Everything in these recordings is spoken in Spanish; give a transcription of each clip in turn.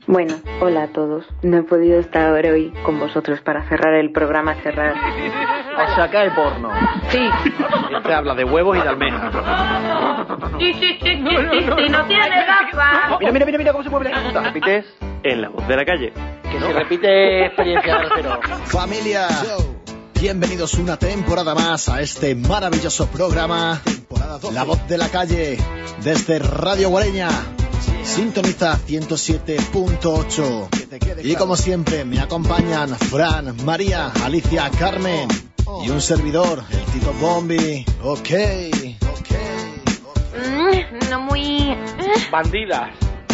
Bueno, hola a todos. No he podido estar hoy con vosotros para cerrar el programa cerrar. O sea, que hay porno. Sí. Siempre habla de huevos y de almejas. Sí, no tiene gafas. Mira cómo se mueve la puta. Repites en La Voz de la Calle. Que ¿No? se repite experiencia grosero. Familia, bienvenidos una temporada más a este maravilloso programa La Voz de la Calle desde Radio Guareña. Sintoniza 107.8 y como siempre me acompañan Fran, María, Alicia, Carmen y un servidor, el Tito Bombi. Ok. No muy... Bandidas.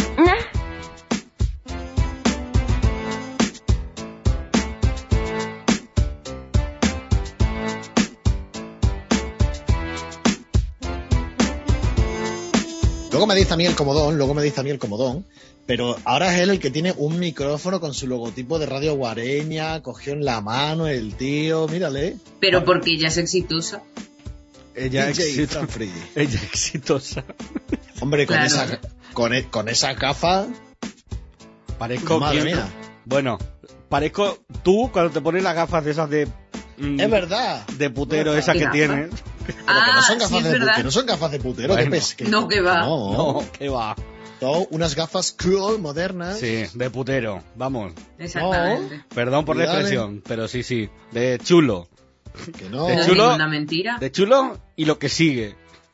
Luego me dice a mí el comodón, pero ahora es él el que tiene un micrófono con su logotipo de Radio Guareña, cogió en la mano el tío, mírale. Pero porque ella es exitosa. Ella es exitosa. Hombre, con Claro. con esa gafa, Parezco madre quien- mía. Bueno, parezco tú cuando te pones las gafas de esas de Es verdad. de putero ¿Verdad? esas que ¿Qué tienes. Pero que no son sí, gafas es de verdad. putero, no son gafas de putero, Bueno, no, que va. No, No, que va. son unas gafas cool, modernas. Sí, de putero. Vamos. Exactamente. Perdón por la Cuidado, expresión, pero sí. De chulo. Que no. De No es chulo. ninguna mentira. De chulo y lo que sigue.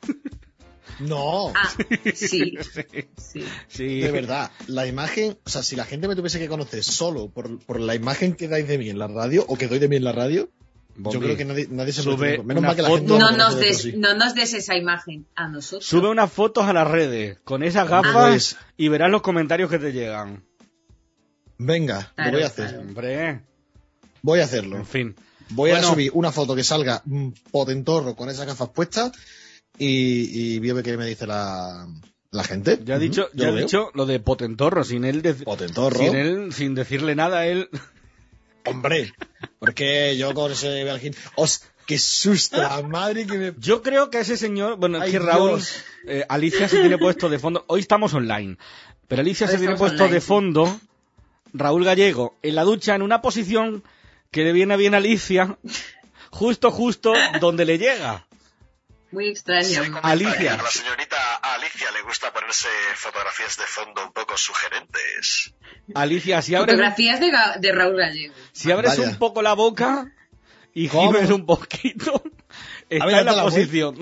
No. Ah, sí. Sí. Sí. De verdad, la imagen, o sea, si la gente me tuviese que conocer solo por la imagen que dais de mí en la radio, o que doy de mí en la radio, Bombi, yo creo que nadie se sube me menos una mal que la foto. gente No me nos, conoce de por des, sí. no nos des esa imagen a nosotros. Sube unas fotos a las redes con esas gafas Pues, y verás los comentarios que te llegan. venga, Claro, lo voy a hacer. claro. Hombre, Voy a hacerlo. en fin. Voy a Bueno. subir una foto que salga potentorro con esas gafas puestas y veo qué me dice la gente. Ya ha Ujú, dicho, yo ya lo ha veo. dicho lo de potentorro, sin él, Potentorro. sin decirle nada, él. Hombre, porque yo con ese Belgín. ¡Qué susto! La madre que me. Yo creo que ese señor, bueno, es Ay, que Raúl, Dios. Alicia se tiene puesto de fondo. Hoy estamos online, pero Alicia Hoy se tiene estamos puesto online, de sí. fondo. Raúl Gallego en la ducha en una posición que le viene bien a Alicia, justo donde le llega. Muy extraño. Alicia. A la señorita Alicia le gusta ponerse fotografías de fondo un poco sugerentes. Alicia, si abres, Fotografías de Raúl Gallego. si abres Vaya. un poco la boca y ¿Cómo? gimes un poquito, está ver, en la date la posición.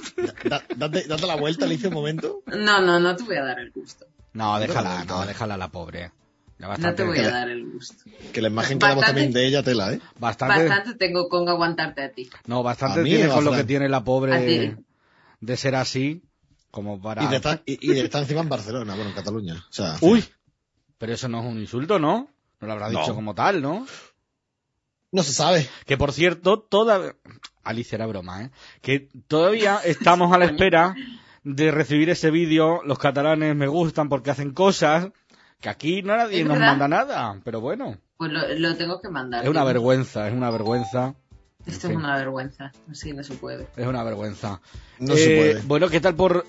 Date la vuelta, Alicia, un momento. No te voy a dar el gusto. No, déjala, déjala la pobre. Ya No te bastante, voy a dar el gusto. Que la imagen que damos Bastante. también de ella, tela, ¿eh? Bastante tengo con aguantarte a ti. No, bastante A mí tiene o a con lo Fran. que tiene la A pobre ti. de ser así, como para... Y de estar encima en Barcelona, bueno, en Cataluña. O sea, Uy, pero eso no es un insulto, ¿no? No lo habrá No. dicho como tal, ¿no? no se sabe. Que por cierto, Alicia, era broma, ¿eh? Que todavía estamos a la espera de recibir ese vídeo. Los catalanes me gustan porque hacen cosas que aquí nadie ¿Es nos verdad? manda nada, pero bueno. Pues lo tengo que mandar. Es una tío. vergüenza, es una vergüenza. Esto En es fin, una vergüenza. Así no se puede. es una vergüenza. No se puede. Bueno, ¿qué tal por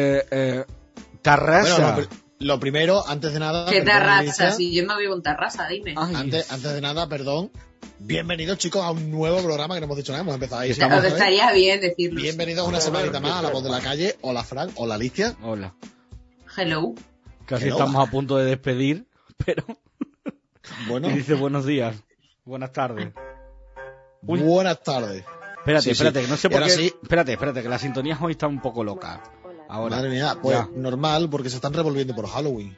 Tarrasa? Bueno, lo primero, antes de nada. ¿Qué perdón, tarrasa? Alicia, Si yo me vivo en Tarrasa, dime. Ay, antes de nada, perdón. Bienvenidos, chicos, a un nuevo programa que no hemos dicho nada. Hemos empezado ahí. Estamos- ¿sabes? Estaría bien decirlo. Bienvenidos una semanita más a La Voz de la Calle. Hola, Fran. Hola, Alicia. Hola. Hello. Casi Hello. estamos a punto de despedir, pero... Bueno, Y dice buenos días, buenas tardes. Uy. buenas tardes. Espérate, Sí, sí. espérate, que no sé Y por ahora qué... sí. Espérate, que la sintonía hoy está un poco loca. Hola. Ahora. Madre mía, pues Ya. normal, porque se están revolviendo por Halloween.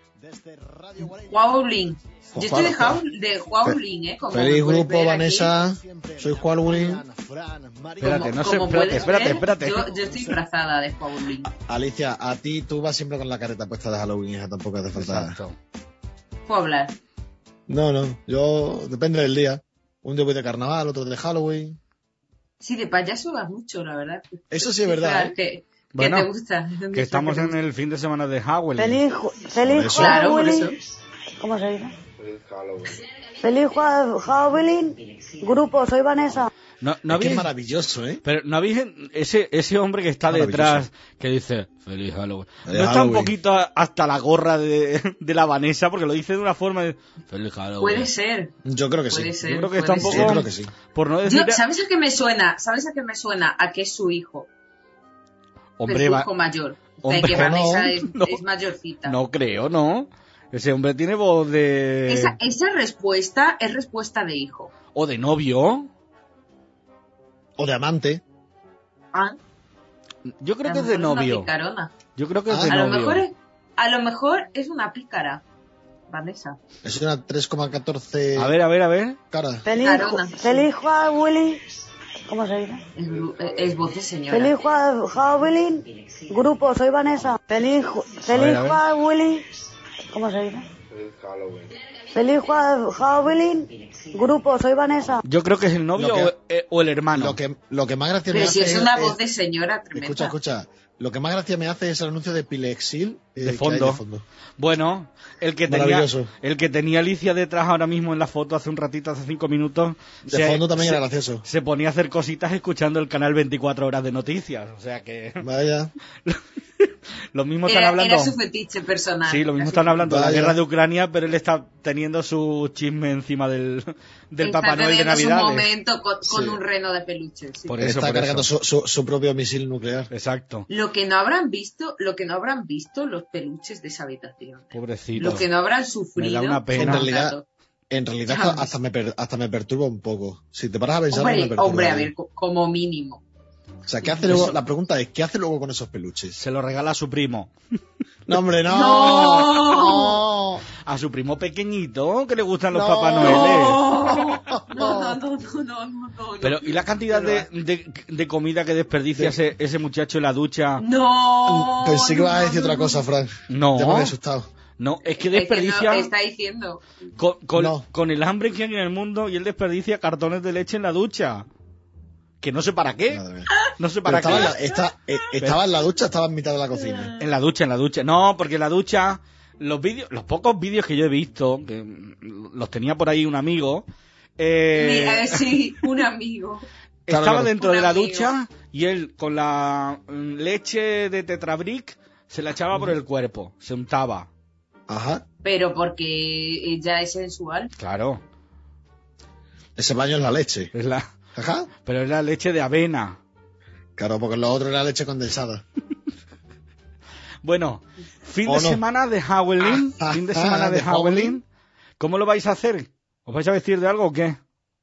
Howling. Yo estoy de Juan- Howling, Como Feliz me puedes grupo, ver aquí. Vanessa. Soy Juan Luis. Espérate, no sé, Como espérate, puedes ver, espérate. Yo estoy disfrazada de Howling. Alicia, a ti tú vas siempre con la careta puesta de Halloween, hija, tampoco hace falta. Exacto. ¿Puedo hablar? No, yo depende del día. Un día voy de carnaval, otro de Halloween. Sí, de payaso vas mucho, la verdad. Eso sí es verdad, ¿eh? Que Bueno, te gusta. Que estamos en el fin de semana de Halloween. Feliz eso. Claro, por Halloween. eso. ¿Cómo se dice? Feliz Halloween. Grupo, soy Vanessa. No Es que habéis, es maravilloso, ¿eh? pero no habéis ese hombre que está Maravilloso. detrás que dice Feliz Halloween. Feliz ¿No está un Halloween. poquito hasta la gorra de la Vanessa? Porque lo dice de una forma de Feliz Halloween. Puede ser. Yo creo que sí. Puede ser. Yo creo que está un puede poco, Yo creo que sí. por no decir... ¿Sabes a qué me suena? ¿Sabes a qué me suena? A que es su hijo. Hombre, su va... hijo mayor. Hombre, que Vanessa no. es mayorcita. No creo, ¿no? Ese hombre tiene voz de... Esa respuesta es respuesta de hijo. O de novio. O de amante. Ah, Yo creo a que lo es de mejor novio. una picarona. Yo creo que es Ah, de A novio. lo mejor es una pícara, Vanessa. Es una 3,14 A ver. cara. Carona. Feliz Halloween. ¿Cómo se dice? Es voz de señora. Feliz Halloween. Grupo, soy Vanessa. Feliz A ver. Halloween. ¿Cómo se dice? Feliz Halloween. Grupo, soy Vanessa. Yo creo que es el novio Lo que- o el hermano. Lo que más gracia me Pero si hace es una voz de señora tremenda. Escucha. Lo que más gracia me hace es el anuncio de Pilexil De que hay fondo. de fondo. Bueno, el que Maravilloso. tenía Alicia detrás ahora mismo en la foto hace un ratito, hace 5 minutos. De fondo también era gracioso. Se ponía a hacer cositas escuchando el canal 24 horas de noticias. O sea que Vaya. lo mismo están hablando. Era su fetiche personal. Sí, lo mismo Era su están hablando de la Vaya. guerra de Ucrania, pero él está teniendo su chisme encima del Está Papá Noel de teniendo su Navidades. momento con Sí. un reno de peluche. Sí. Por eso, Está por cargando eso. su propio misil nuclear. Exacto. Lo que no habrán visto los peluches de esa habitación. Pobrecito. Lo que no habrán sufrido. Me da una pena. En con realidad, gato. En realidad Ya hasta me perturba un poco. Si te paras a pensar, me perturba. Hombre, a ver, como mínimo. O sea, ¿qué hace luego? La pregunta es, ¿qué hace luego con esos peluches? Se lo regala a su primo. No, hombre, no. ¡No! A su primo pequeñito, que le gustan los No. Papá Noeles. No. Pero, ¿y la cantidad de comida que desperdicia ese muchacho en la ducha? No. Pensé que ibas a decir otra cosa, Frank. No. Ya me había asustado. No, es que Es que desperdicia no, está diciendo. con No. el hambre que hay en el mundo y él desperdicia cartones de leche en la ducha. Que no sé para qué. Madre mía. No sé Pero para estaba, qué. estaba en la ducha, estaba en mitad de la cocina. En la ducha. No, porque en la ducha, los pocos vídeos que yo he visto, que los tenía por ahí un amigo, Sí, un amigo. estaba Claro. dentro Un de la amigo. ducha y él con la leche de Tetrabric se la echaba por el cuerpo, se untaba. Ajá. Pero porque ella es sensual. Claro, Ese baño es la leche. Ajá. pero es la leche de avena. Claro, porque lo otro era leche condensada. Bueno, fin ¿O de no? semana de Halloween, fin de semana de de Halloween. Halloween. ¿Cómo lo vais a hacer? ¿Os vais a vestir de algo o qué?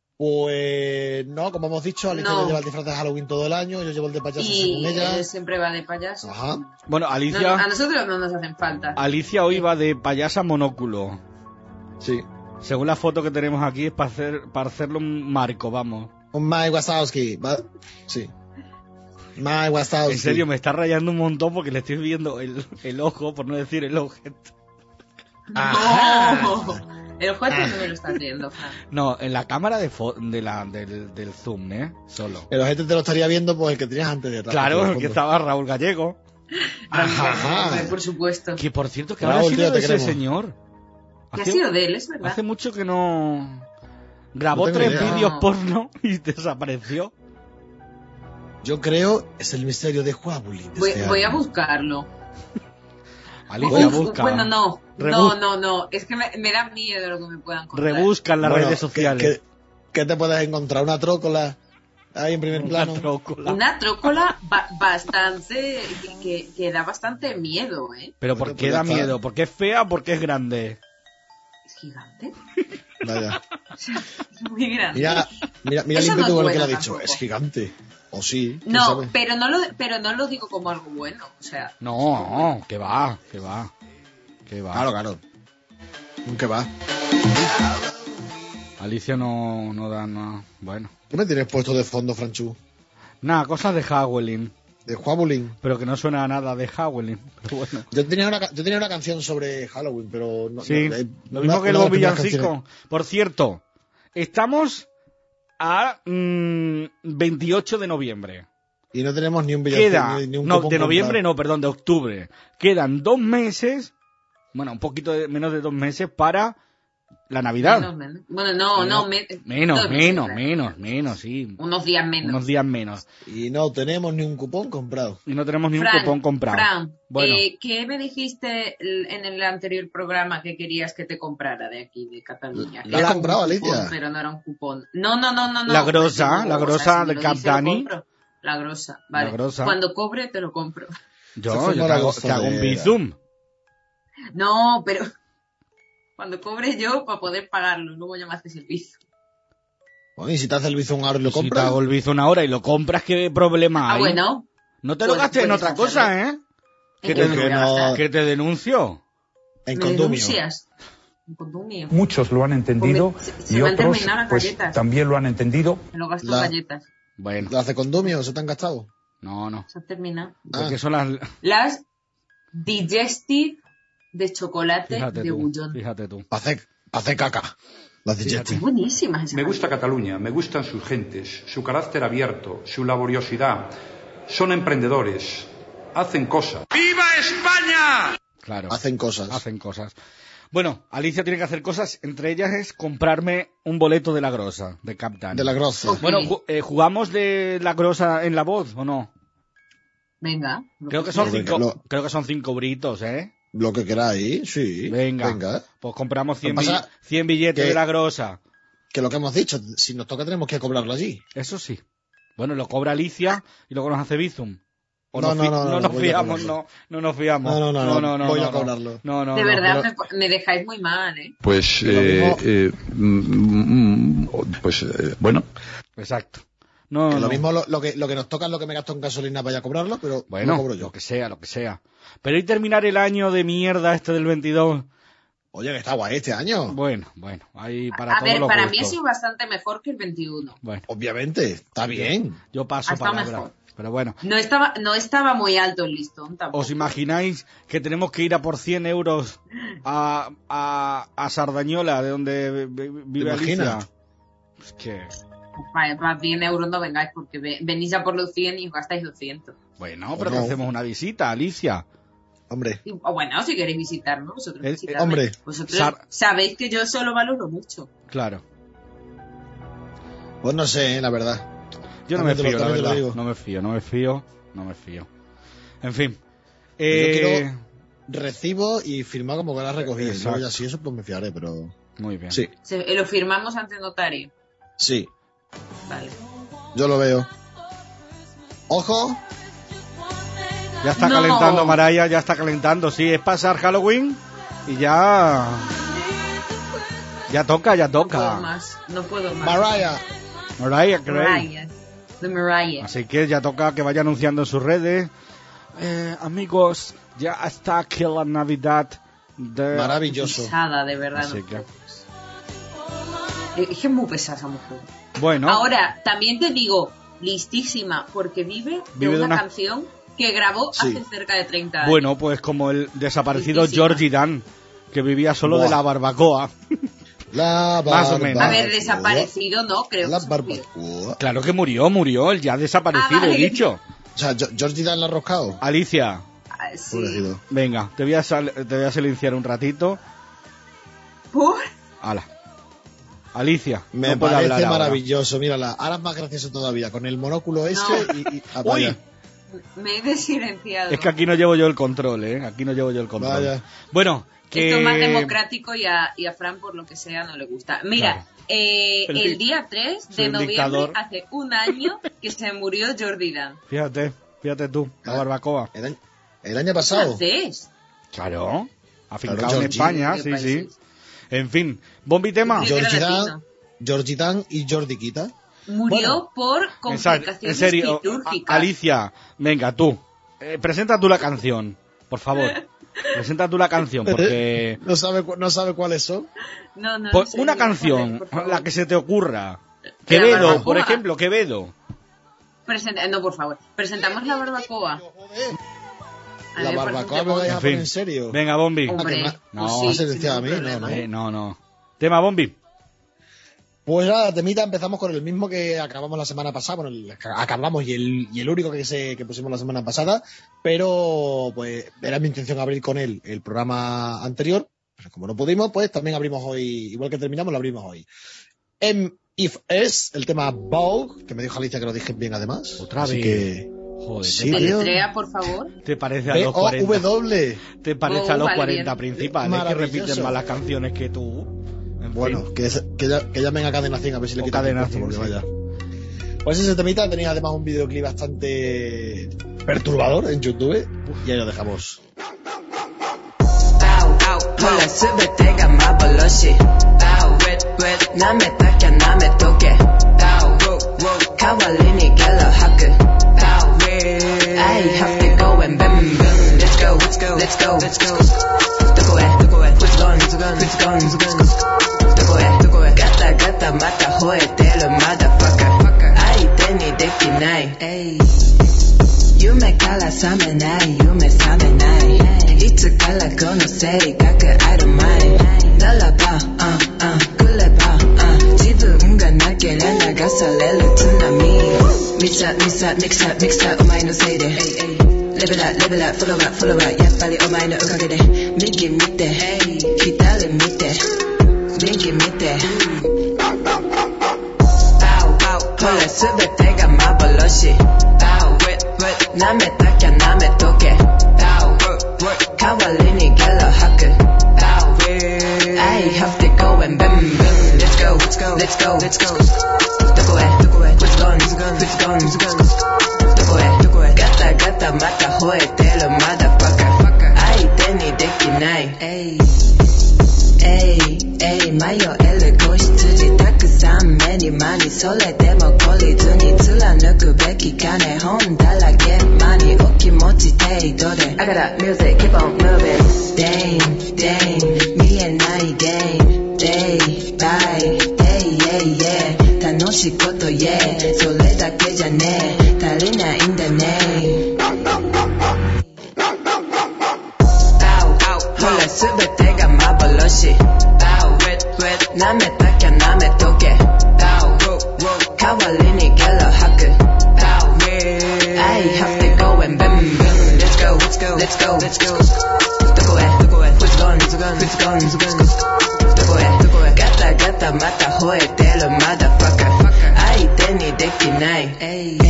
Pues no, como hemos dicho, Alicia No. lleva el disfraz de Halloween todo el año, yo llevo el de payaso Y según ella. él siempre va de payaso. Ajá. Bueno, No, Alicia, a nosotros no nos hacen falta. Alicia hoy va de payasa monóculo. Sí. Según la foto que tenemos aquí es para hacerlo un marco, vamos. Un Mike Wazowski. Sí. Mike Wazowski. En serio, me está rayando un montón porque le estoy viendo el ojo, por no decir el objeto. Ajá. No. El juez no me lo está viendo, Fran. No, en la cámara del zoom, solo. El ojete te lo estaría viendo, pues el que tenías antes de atrás. Claro, por el que fondo. estaba Raúl Gallego. Ajá. Hombre, por supuesto. Que por cierto, que Raúl, ahora ha sido tío, te de ese queremos. señor. ¿Qué ha sido de él, es verdad? Hace mucho que no... Grabó No tengo 3 idea. vídeos porno y desapareció. Yo creo es el misterio de Halloween. Voy a buscarlo. Alicia, Uf, busca. Bueno, no. Rebus- No. Es que me da miedo lo que me puedan contar. Rebusca en las Bueno, redes sociales. ¿Qué te puedes encontrar? ¿Una trócola ahí en primer Una plano? trócola. Una trócola bastante... Que da bastante miedo, ¿eh? Pero ¿por Pero qué pues da ya está. miedo? ¿Porque es fea o porque es grande? Es gigante. Vaya. Es muy grande. Mira Eso limpio no tú es el que lo ha bueno dicho. tampoco. Es gigante. O sí. ¿quién No, sabe? pero no lo digo como algo bueno. O sea, No, que va. Claro. ¿Qué va? Alicia no da nada. Bueno. ¿Qué me tienes puesto de fondo, Franchu? Nada, cosas de Halloween. De Halloween. Pero que no suena a nada de Halloween. Pero bueno. Yo tenía una canción sobre Halloween, pero no. Sí, no, lo mismo que una los de las primeras villancicos. Por cierto, estamos a 28 de noviembre. Y no tenemos ni un villancico, Queda, ni un no, cupón de noviembre comprado. no, perdón, de octubre. Quedan 2 meses, bueno, un poquito menos de 2 meses para La Navidad. Menos. Bueno, no. Menos, sí. Unos días menos. Y no tenemos ni un cupón comprado. Fran, Bueno. ¿qué me dijiste en el anterior programa que querías que te comprara de aquí, de Cataluña? ¿La has comprado, Alicia? Pero no era un cupón. No. La grosa de Cap Dani. La grosa, vale. La grosa. Cuando cobre te lo compro. Yo te hago un bizum. No, pero cuando cobre yo para poder pagarlo, luego ya me haces el bizum. Bueno, y si te hace el bizum ahora y lo Si te compras. hago el bizum ahora y lo compras, ¿qué problema hay? Bueno. No te lo gastes en otra cosa, ¿eh? Que te denuncio. En ¿Me condumio. denuncias? En condumio. Muchos lo han entendido Se y me han otros terminado las pues galletas. también lo han entendido. Me lo gasto en La- galletas. Bueno, ¿Las de condumio se te han gastado? no. Se ha terminado. Porque son las... Las Digestive de chocolate de Bullón. Fíjate tú. Para hacer caca. Las de Fíjate. Jetty. Buenísimas esas. Me gusta Cataluña, me gustan sus gentes, su carácter abierto, su laboriosidad. Son emprendedores, hacen cosas. ¡Viva España! Claro. Hacen cosas. Bueno, Alicia tiene que hacer cosas, entre ellas es comprarme un boleto de la grosa, de Cap Dani. De la grosa. Ok. Bueno, ¿jugamos de la grosa en la voz o no? Venga. Creo que son Venga, 5 britos, ¿eh? Lo que queráis, sí. Venga. Pues compramos 100, Lo que pasa 100 billetes que- de la grosa. Que lo que hemos dicho, si nos toca tenemos que cobrarlo allí. Eso sí. Bueno, lo cobra Alicia y luego nos hace bizum. O No, nos no, nos voy a fiamos, cobrarlo. no nos fiamos. No, voy a cobrarlo. No, De verdad, pero- me dejáis muy mal, ¿eh? Pues, bueno. Exacto. Que No. lo mismo lo que nos toca es lo que me gasto en gasolina para ir a cobrarlo, pero Bueno, lo cobro yo. lo que sea. Pero y terminar el año de mierda este del 22. Oye, que está guay este año. Bueno, ahí para A todos ver, los para gustos. mí ha sido bastante mejor que el 21. Bueno, Obviamente, está bien. yo paso Ha estado palabra. mejor. Pero bueno, No estaba muy alto el listón tampoco. ¿os imagináis que tenemos que ir a por 100 euros a Sardañola, de donde vive ¿Te imaginas? Alicia? Es que, Para 100 euros no vengáis porque venís a por los 100 y os gastáis 200. bueno, pero No. te hacemos una visita, Alicia. Hombre, O bueno, si queréis visitarnos, vosotros visitadme. hombre. Vosotros sabéis que yo eso lo valoro mucho. Claro. pues no sé, la verdad. Yo no me También te fío, lo- la también te lo verdad. digo. No me fío. En fin. Yo quiero recibo y firmar como que lo has recogido. Y Exacto. luego ya si eso, pues me fiaré, pero... Muy bien. Sí, Lo firmamos ante notario. sí, Vale. yo lo veo. ¡Ojo! Ya está No. calentando, Maraya, ya está calentando. Sí, es pasar Halloween y ya... Ya toca. No puedo más. Mariah Carey. Mariah. De Mariah. Así que ya toca que vaya anunciando en sus redes. Amigos, ya está aquí la Navidad de... Maravilloso. Pesada, de verdad. Así no que... puedo más. Es que es muy pesada esa mujer. Bueno, Ahora, también te digo, listísima, porque vive de Vive de una una- canción que grabó Sí. hace cerca de 30 años. bueno, pues como el desaparecido Listísima. Georgie Dan, que vivía solo de Buah. la barbacoa. La Más o menos. A ver, barbacoa. desaparecido no, creo La que se murió. barbacoa. Claro que murió, él ya desaparecido, Ah, vale. he dicho. O sea, Georgie Dan la ha roscado. Alicia, Ah, sí. Pobrecito. venga, te voy a silenciar un ratito. ¿Por? Ala. Alicia, Me no puedo parece hablar ahora. maravilloso. Mírala, ahora es más gracioso todavía, con el monóculo ese y ah, Uy. vaya. Me he desilenciado. Es que aquí no llevo yo el control, ¿eh? Aquí no llevo yo el control. Vaya. Bueno, que... Esto es más democrático y a Fran, por lo que sea, no le gusta. Mira, Claro. el día 3 Soy de un noviembre, dictador. hace un año que se murió Jordi Dan. Fíjate tú, la barbacoa. El año pasado. ¿Francés? Claro, afincado Claro, en Georgie. España, ¿Qué sí, países? sí. En fin, bombi tema. Yo- Georgie era Dan, latino. Georgie Dan y Jordi Quita. Murió por En complicaciones serio, quirúrgicas. Alicia, venga tú, presenta tú la canción, por favor. Presenta tú la canción, porque... No sabe cuáles son. No, no, Pues en serio, una joder, canción, por favor. la que se te ocurra. La Quevedo, barbacoa. por ejemplo, Quevedo. No, por favor. Presentamos la barbacoa. A La mí me parece un barbacoa me temón. vais a En poner fin. en serio. Venga, bombi. Hombre, Ah, que no, pues no sí, has silenciado sin a mí, ningún no, problema. No. Tema, bombi. Pues nada, temita, empezamos con el mismo que acabamos la semana pasada, bueno, acabamos y el único que pusimos la semana pasada, pero pues era mi intención abrir con él el programa anterior, Pero como no pudimos, pues también abrimos hoy, igual que terminamos, lo abrimos hoy. If Es, el tema Vogue, que me dijo Alicia que lo dije bien además. Otra así vez. Que... Joder, Sí, Deletrea, por favor. ¿te parece a los 40? B-O-W. ¿Te parece a los 40 valiente. principales que Maravilloso. repiten más las canciones que tú? En Bueno, fin. que llamen a Cadena 100 a ver si le O quitan Cadena el puesto, 100, porque vaya. Pues ese temita tenía además un videoclip bastante perturbador en YouTube y ahí lo dejamos. I have to go and bam bam. Let's go, let's go, let's go, let's go. Look away, who's gone, who's gone, who's gone, who's gone. Look away. Gata, mata, joetero, motherfucker. Ay, teni dekinai. Ey. Yume kara samenai, yume samenai. Itsu kara kono seikaku I don't mind. Naraba, kureba, 自分がなけりゃ流される津波。ミキサーお前のせいで。レベラフォロワーやっぱりお前のおかげで。右見て、左見て、右見て。これすべてが幻。舐めたきゃ舐めとけ。代わりにゲロ吐く。I have to go and bam bam. Let's go, let's go, let's go, let's go. どこへ Who's gone, who's gone, who's gone, who's gone. どこへガタまた吠えてる motherfucker. 相手にできない。迷える子羊たくさん目に間にそれでも懲りずに貫くべき金本だらけ間にお気持ち程度で I got music, keep on moving. Dang 見えないゲーム Day by day 楽しいこと言えそれだけじゃねえ足りないんだねほらすべてが幻舐めたきゃ舐めとけ代わりにゲロ吐く I have to go and bam bam Let's go, let's go, let's go, let's go どこへ Who's gone, who's gone, who's gone, who's gone どこへガタまた吠えてる motherfucker 相手にできない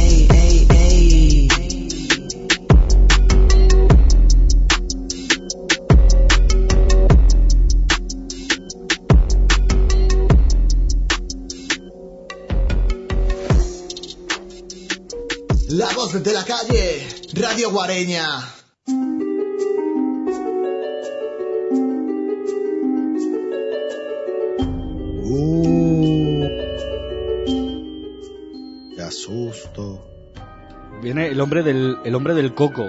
La voz de la calle, Radio Guareña. Qué asusto. Viene el hombre del coco.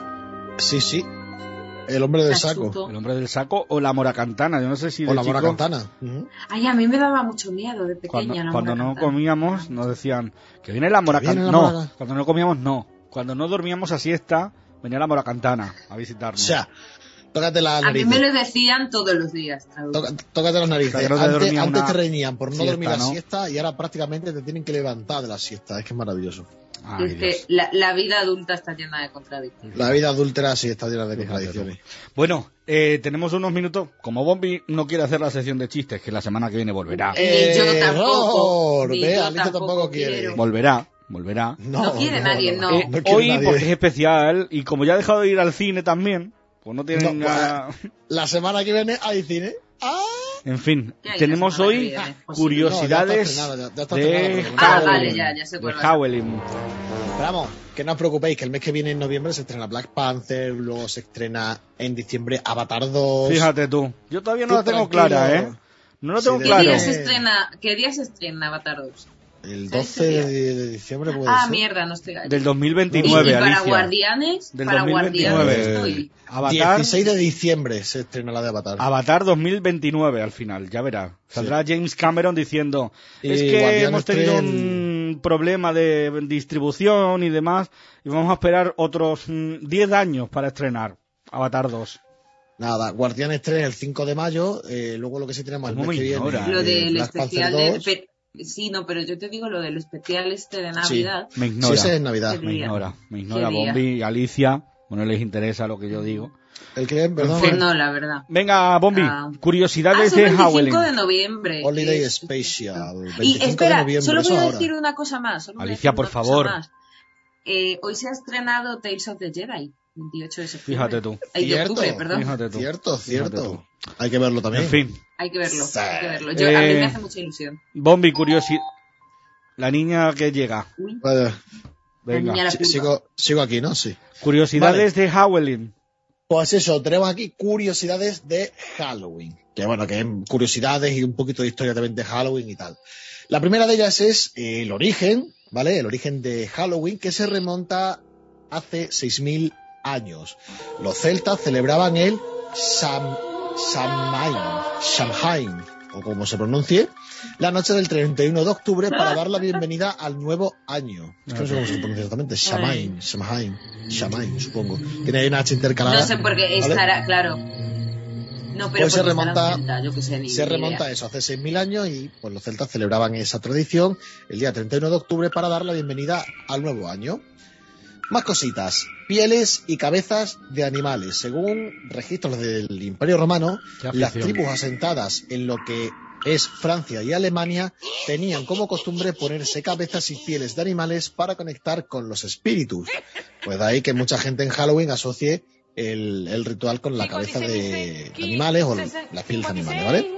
Sí. El hombre del saco. El hombre del saco o la moracantana. Yo no sé si o la chico, moracantana. Ay, a mí me daba mucho miedo de pequeña. Cuando no comíamos nos decían que viene la moracantana. No, cuando no comíamos no. Cuando no dormíamos a siesta venía la moracantana a visitarnos. O sea, tócate las narices. A mí me lo decían todos los días. Tócate las narices. O sea, antes te reñían por no siesta, dormir la ¿no? siesta y ahora prácticamente te tienen que levantar de la siesta. Es que es maravilloso. Ay, es que la vida adulta está llena de contradicciones. La vida adulta sí está llena de contradicciones. Bueno, tenemos unos minutos. Como Bombi no quiere hacer la sección de chistes, que la semana que viene volverá. Ni yo tampoco. Alicia tampoco quiere. Volverá. No quiere nadie, no. Hoy, nadie. porque es especial, y como ya ha dejado de ir al cine también, pues no tienen nada... La semana que viene hay cine. En fin, tenemos hoy curiosidades de vale, ya sé cuál va. Howling. Pero vamos, que no os preocupéis, que el mes que viene en noviembre se estrena Black Panther, luego se estrena en diciembre Avatar 2. Fíjate tú, yo todavía no la tengo clara, ¿eh? No lo tengo claro. ¿Qué día se estrena Avatar 2? El 12 de diciembre puede ser. Mierda, no estoy allí. Del 2029, ¿Y para Alicia. Guardianes? Del para 2029. Guardianes estoy. Avatar, 16 de diciembre se estrena la de Avatar. Avatar 2029 al final, ya verá. Saldrá James Cameron diciendo, es Y que Guardianes hemos tenido 3... un problema de distribución y demás, y vamos a esperar otros 10 años para estrenar Avatar 2. Nada, Guardianes 3 el 5 de mayo, luego lo que sí tenemos el mes que viene. Lo del Black especial Panther 2. Sí, no, pero yo te digo lo del especial de Navidad. Me ignora. Sí, ese es Navidad. Me ignora Bombi y Alicia. Bueno, les interesa lo que yo digo. ¿El qué? Perdón. Pues no, la verdad. Venga, Bombi, curiosidades son de 25 Halloween. de noviembre. Holiday Special. 25 Y espera, de noviembre, solo voy eso a ahora. decir una cosa más. Alicia, por favor. Hoy se ha estrenado Tales of the Jedi, 28 de septiembre. Fíjate tú. Ay, de Cierto, octubre, perdón. Fíjate tú. Cierto. Fíjate tú. Hay que verlo también. En fin, Hay que verlo, Sí. hay que verlo. A mí me hace mucha ilusión. Bombi, curiosidad. La niña que llega. Uy, Vaya. Venga. niña la pulpa. Sigo aquí, ¿no? Sí. Curiosidades de Halloween. Pues eso, tenemos aquí curiosidades de Halloween. Que bueno, que es curiosidades y un poquito de historia también de Halloween y tal. La primera de ellas es el origen, ¿vale? El origen de Halloween, que se remonta hace 6.000 años. Los celtas celebraban el Samhain, o como se pronuncie, la noche del 31 de octubre para dar la bienvenida al nuevo año. Es que no sé cómo se pronuncia exactamente. Samhain, supongo. Tiene ahí una H intercalada. No sé por qué ¿vale? estará, claro. No, pero Pues se porque remonta, estará ocenta, yo qué sé, ni remonta a idea. eso, hace 6.000 años, y pues los celtas celebraban esa tradición el día 31 de octubre para dar la bienvenida al nuevo año. Más cositas. Pieles y cabezas de animales. Según registros del Imperio Romano, las tribus asentadas en lo que es Francia y Alemania tenían como costumbre ponerse cabezas y pieles de animales para conectar con los espíritus. Pues de ahí que mucha gente en Halloween asocie el ritual con la cabeza de animales o las pieles de animales, ¿vale?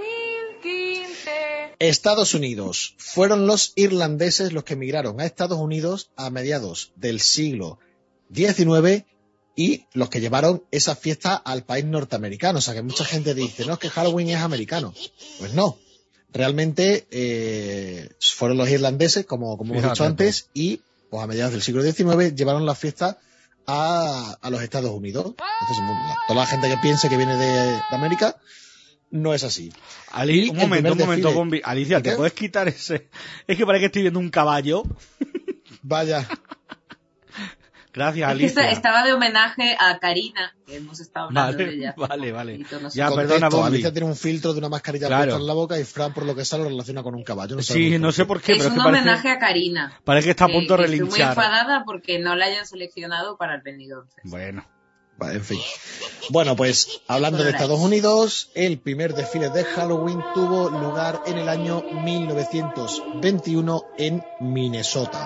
Estados Unidos. Fueron los irlandeses los que emigraron a Estados Unidos a mediados del siglo XIX y los que llevaron esa fiesta al país norteamericano. O sea, que mucha gente dice, no, es que Halloween es americano. Pues no. Realmente fueron los irlandeses, como hemos dicho antes, y pues a mediados del siglo XIX llevaron la fiesta a los Estados Unidos. Entonces, toda la gente que piense que viene de América no es así. Un momento, Bombi. Alicia, ¿te puedes quitar ese? Es que parece que estoy viendo un caballo. Vaya. Gracias, Es que Alicia. estaba de homenaje a Karina, que hemos estado hablando de ella. Vale. Ya, perdona, Bombi. Alicia tiene un filtro de una mascarilla puesta en la boca y Fran, por lo que sale, lo relaciona con un caballo. No sé por qué. Es un homenaje a Karina. Parece que está a punto de Estoy relinchar. muy enfadada porque no la hayan seleccionado para el Benidorm. Bueno. Vale, en fin. Bueno, pues hablando de Estados Unidos, el primer desfile de Halloween tuvo lugar en el año 1921 en Minnesota.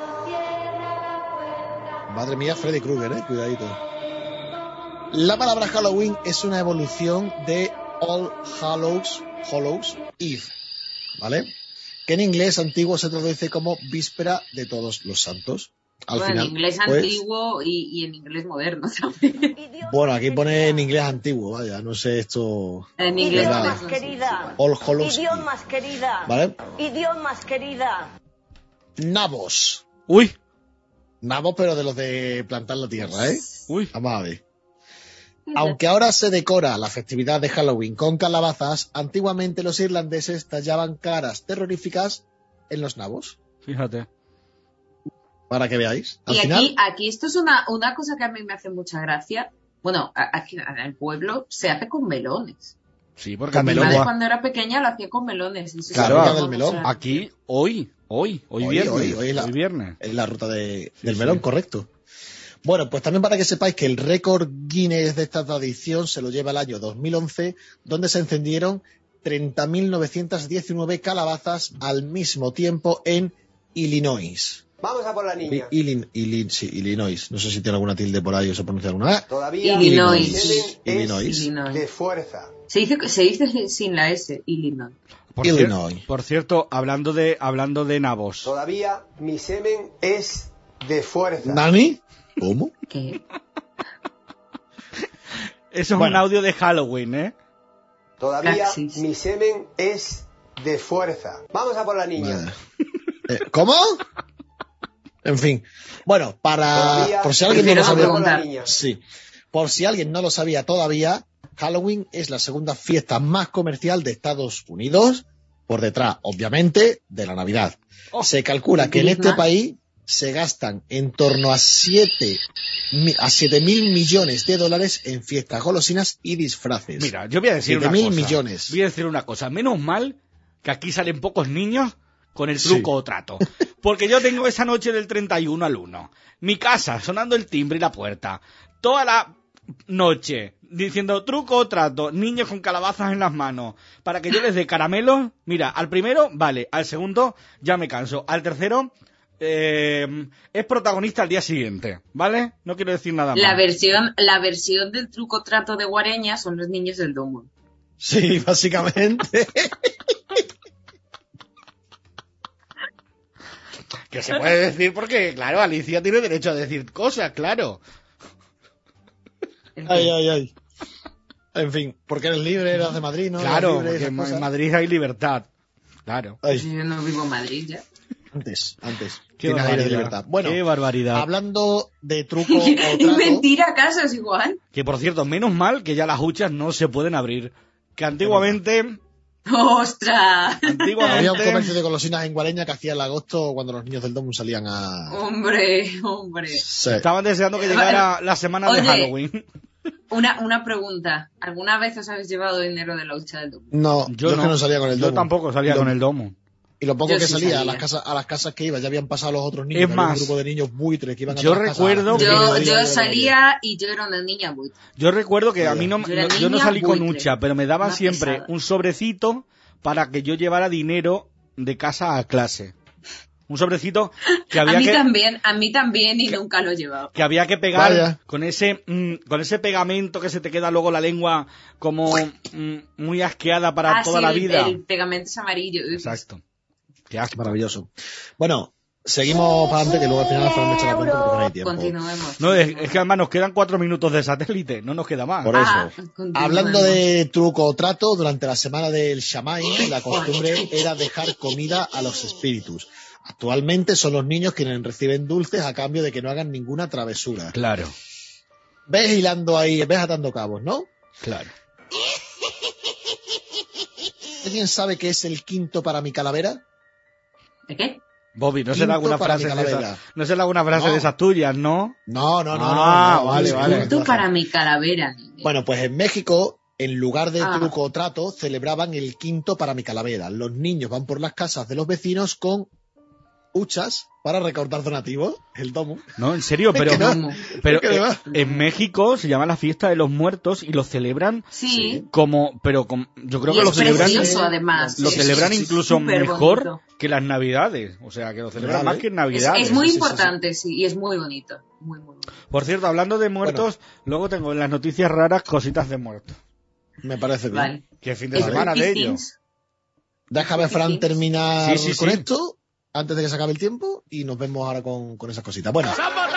Madre mía, Freddy Krueger, cuidadito. La palabra Halloween es una evolución de All Hallows Eve, ¿vale? Que en inglés antiguo se traduce como víspera de todos los santos. En inglés antiguo y en inglés moderno también. Bueno, aquí pone en inglés antiguo, vaya, no sé esto. En inglés idiomas, querida. All Hallows Idiomas, querida. ¿Vale? Idiomas, querida. Nabos. Uy. Nabos, pero de los de plantar la tierra, ¿eh? Uy. Vamos a ver. Aunque ahora se decora la festividad de Halloween con calabazas, antiguamente los irlandeses tallaban caras terroríficas en los nabos. Fíjate. Para que veáis. Al y final, aquí esto es una cosa que a mí me hace mucha gracia. Bueno, aquí en el pueblo se hace con melones. Sí, porque mi madre cuando era pequeña lo hacía con melones. Eso claro, del melón. Aquí, hoy viernes. Es la ruta del melón, correcto. Bueno, pues también para que sepáis que el récord Guinness de esta tradición se lo lleva el año 2011, donde se encendieron 30.919 calabazas al mismo tiempo en Illinois. Vamos a por la niña. Illinois. No sé si tiene alguna tilde por ahí o se pronuncia alguna. Todavía Illinois. De fuerza. Se dice sin la S, Illinois. Por cierto, hablando de nabos. Todavía mi semen es de fuerza. ¿Nani? ¿Cómo? ¿Qué? Eso es un audio de Halloween, ¿eh? Todavía mi semen es de fuerza. Vamos a por la niña. ¿Cómo? En fin. Bueno, por si alguien no lo sabía. Sí. Por si alguien no lo sabía todavía, Halloween es la segunda fiesta más comercial de Estados Unidos, por detrás, obviamente, de la Navidad. Se calcula que en este país se gastan en torno a 7.000 millones de dólares en fiestas, golosinas y disfraces. Mira, yo voy a decir 7.000 millones. Voy a decir una cosa. Menos mal que aquí salen pocos niños con el truco o trato. Porque yo tengo esa noche del 31 al 1. Mi casa, sonando el timbre y la puerta. Toda la noche diciendo truco o trato, niños con calabazas en las manos, para que yo les dé caramelos, mira, al primero, vale, al segundo ya me canso, al tercero es protagonista al día siguiente, ¿vale? No quiero decir nada más. La versión del truco trato de Guareña son los niños del domo. Sí, básicamente. Que se puede decir porque, claro, Alicia tiene derecho a decir cosas, claro. Ay. En fin, porque eres libre, eres de Madrid, ¿no? Claro, libre, porque en Madrid hay libertad. Claro. Yo no vivo en Madrid ya. Antes. Qué Tienes aire de barbaridad. libertad. Bueno, qué barbaridad. Hablando de truco o trato... Mentira, ¿acaso es igual? Que, por cierto, menos mal que ya las huchas no se pueden abrir. Que antiguamente... ¡Ostras! Había un comercio de golosinas en Guareña que hacía el agosto cuando los niños del domo salían a... Hombre. Sí. Estaban deseando que llegara la semana de Halloween. Una pregunta. ¿Alguna vez os habéis llevado dinero de la hucha del domo? No, yo no salía con el domo. Yo tampoco salía con el domo. Y lo poco Yo que sí salía salía. a las casas que iba, ya habían pasado los otros niños. Es había más, un grupo de niños buitres que iban a yo todas las recuerdo casas. Yo salía y yo era una niña buitre. Yo recuerdo que a mí yo no salí con buitre. hucha, pero me daban Una siempre pesada. un sobrecito para que yo llevara dinero de casa a clase. Un sobrecito que había A mí también y nunca lo he llevado. que había que pegar Vaya. con ese pegamento que se te queda luego la lengua como muy asqueada para toda sí, la vida. El pegamento es amarillo. Exacto. Qué asco. Maravilloso. Bueno, seguimos para adelante que luego al final Fran me echa la cuenta porque no hay tiempo. Continuemos. No, es que además nos quedan 4 minutos de satélite, no nos queda más. Por eso. Continuemos. Hablando de truco o trato, durante la semana del Shamain, la costumbre era dejar comida a los espíritus. Actualmente son los niños quienes reciben dulces a cambio de que no hagan ninguna travesura. Claro, Ves hilando ahí, ves atando cabos, ¿no? claro. ¿Alguien sabe qué es el quinto para mi calavera? ¿De qué? Bobby, no Quinto será alguna para frase mi de calavera. esas, no será alguna frase No. de esas tuyas, ¿no? No, Vale, vale. Punto para mi calavera. Bueno, pues en México, en lugar de Ah. truco o trato, celebraban el quinto para mi calavera. Los niños van por las casas de los vecinos con huchas para recaudar donativos, el domo. No, en serio, pero, Es que no. pero Es que no va. en México se llama la fiesta de los muertos y lo celebran Sí. yo creo Y que lo es celebran, precioso, además. lo Sí, celebran sí, sí, incluso súper mejor bonito. que las Navidades, o sea, que lo celebran Vale. más que en Navidades. Es muy sí, sí, importante, sí, y es muy bonito. Muy bonito. Por cierto, hablando de muertos, luego tengo en las noticias raras cositas de muertos. Me parece bien. Vale. Que fin de semana de ellos. Déjame, Fran, terminar Sí, con sí. esto antes de que se acabe el tiempo y nos vemos ahora con esas cositas. Bueno,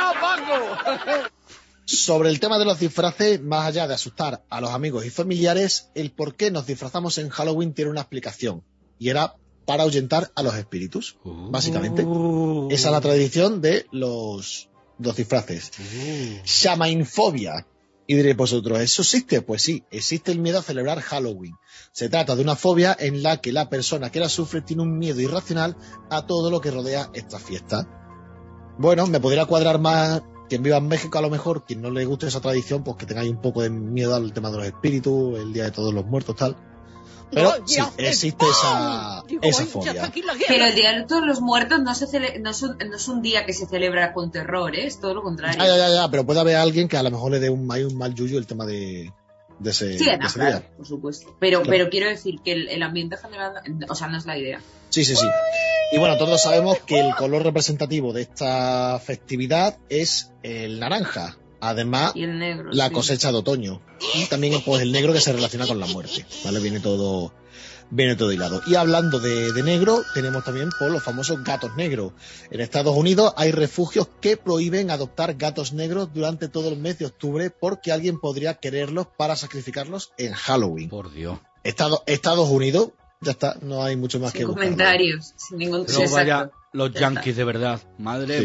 sobre el tema de los disfraces, más allá de asustar a los amigos y familiares, el por qué nos disfrazamos en Halloween tiene una explicación. Y era para ahuyentar a los espíritus, básicamente. Esa es la tradición de los disfraces. Shamainfobia. Y diréis vosotros, ¿eso existe? Pues sí, existe el miedo a celebrar Halloween. Se trata de una fobia en la que la persona que la sufre tiene un miedo irracional a todo lo que rodea esta fiesta. Bueno, me podría cuadrar más quien viva en México, a lo mejor, quien no le guste esa tradición, pues que tengáis un poco de miedo al tema de los espíritus, el Día de Todos los Muertos, tal. Pero sí, existe esa fobia. Pero el Día de Todos los Muertos no es un día que se celebra con terror, ¿eh? Es todo lo contrario. Ya, pero puede haber alguien que a lo mejor le dé un mal yuyu el tema de ese, Sí, de no, ese claro, día. por supuesto. Pero Claro. quiero decir que el ambiente general, o sea, no es la idea. Sí. Y bueno, todos sabemos que el color representativo de esta festividad es el naranja. Además, Y el negro. la sí. cosecha de otoño. Y también pues el negro que se relaciona con la muerte. ¿Vale? Viene todo hilado. Y hablando de negro, tenemos también pues, los famosos gatos negros. En Estados Unidos hay refugios que prohíben adoptar gatos negros durante todo el mes de octubre porque alguien podría quererlos para sacrificarlos en Halloween. Por Dios. Estados Unidos, ya está, no hay mucho más Sin que buscar. comentarios, sin ningún Pero vaya, exacto. los Ya yankees de verdad. Madre.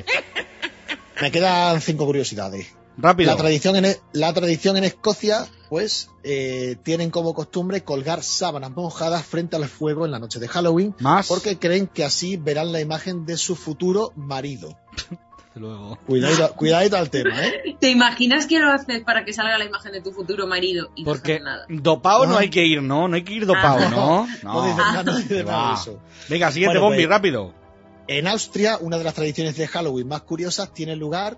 Me quedan 5 curiosidades. Rápido. La tradición en Escocia, pues, tienen como costumbre colgar sábanas mojadas frente al fuego en la noche de Halloween, Más. porque creen que así verán la imagen de su futuro marido. Luego. Cuidadito al tema, ¿eh? ¿Te imaginas que lo haces para que salga la imagen de tu futuro marido y Porque no hace nada? dopao no hay que ir, ¿no? No hay que ir dopao, ¿no? No dice nada, no dice nada de eso. Venga, siguiente Bueno, bombi, pues, rápido. En Austria, una de las tradiciones de Halloween más curiosas tiene lugar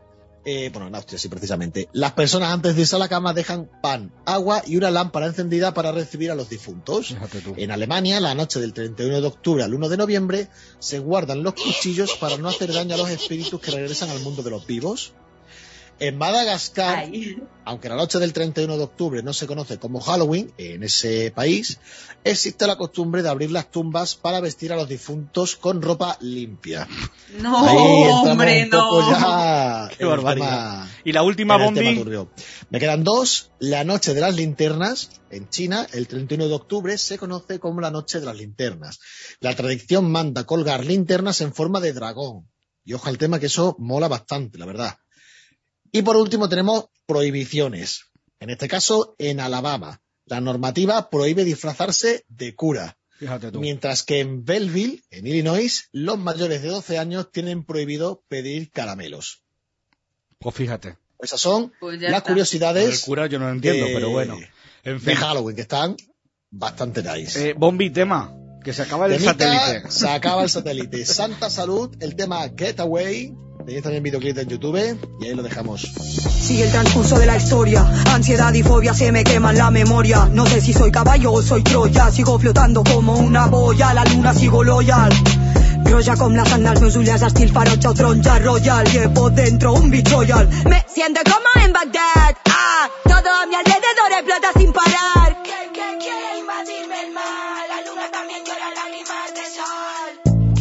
bueno, en Austria sí, precisamente. Las personas antes de irse a la cama dejan pan, agua y una lámpara encendida para recibir a los difuntos. En Alemania, la noche del 31 de octubre al 1 de noviembre, se guardan los cuchillos para no hacer daño a los espíritus que regresan al mundo de los vivos. En Madagascar, aunque la noche del 31 de octubre no se conoce como Halloween, en ese país existe la costumbre de abrir las tumbas para vestir a los difuntos con ropa limpia. No, hombre, no. Ya qué barbaridad. Y la última, Bombi. Me quedan dos. La noche de las linternas. En China, el 31 de octubre se conoce como la noche de las linternas. La tradición manda colgar linternas en forma de dragón. Y ojo al tema, que eso mola bastante, la verdad. Y por último tenemos prohibiciones. En este caso, en Alabama, la normativa prohíbe disfrazarse de cura. Fíjate tú. Mientras que en Belleville, en Illinois, los mayores de 12 años tienen prohibido pedir caramelos. Pues fíjate. Esas son las curiosidades. El cura yo no lo entiendo, pero bueno. En fin. De Halloween, que están bastante nice. Bombi, tema, que se acaba el satélite. Se acaba el satélite. Santa Salud, el tema Getaway. Tenéis también videoclip en YouTube y ahí lo dejamos. Sigue el transcurso de la historia, ansiedad y fobia se me queman la memoria. No sé si soy caballo o soy Troya, sigo flotando como una boya, a la luna sigo loyal. Roja com les sandals, meus ulls estil ferotge o taronja royal. Llevo dentro un bichoyal. Me siento como en Bagdad. Todo a mi alrededor explota sin parar. Que quiere invadirme el mal. La luna también llora lágrimas de sol.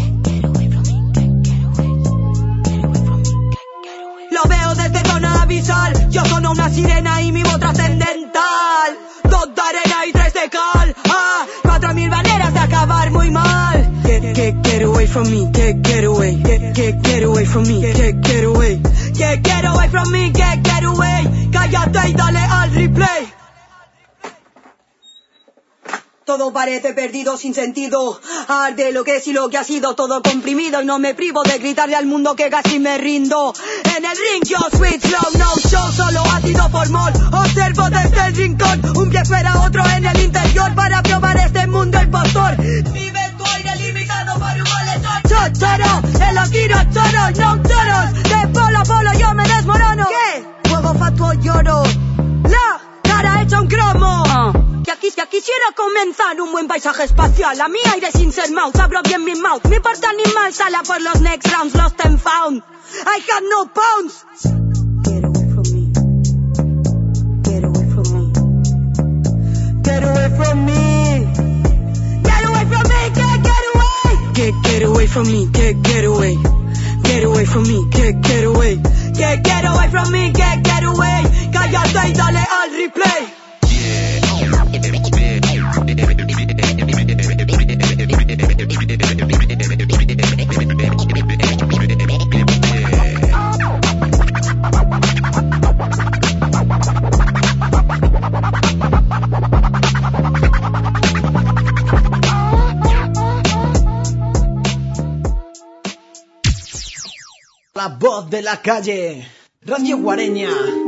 Lo veo desde zona abisal. Yo sono una sirena y mi voz trascendental. 2 de arena y 3 de cal. 4000 maneras de acabar muy mal. Get away from me, get away. Get away from me, get away. Get away from me, get away. Cállate y dale al replay. Todo parece perdido sin sentido. Arde lo que es y lo que ha sido, todo comprimido. Y no me privo de gritarle al mundo que casi me rindo. En el ring yo sweet slow, no show, solo ácido formol. Observo desde el rincón, un pie fuera otro en el interior. Para probar este mundo impostor. Vive tu aire limitado por un boleto. Choro, en los tiros toros, no toros. De polo a polo yo me desmorono. ¿Qué? Fuego fatuo lloro. La cara hecha un cromo. Ya quisiera comenzar un buen paisaje espacial. A mi aire sin ser mouse, abro bien mi mouth. Mi parte animal sala por los next rounds, lost and found. I had no pounds. Get away from me. Get away from me. Get away from me. Get away from me. Get away. Get away from me. Get away. Get away from me. Get away. Get away from me. Get away. Cállate y dale al replay. La voz de la calle, Radio Guareña.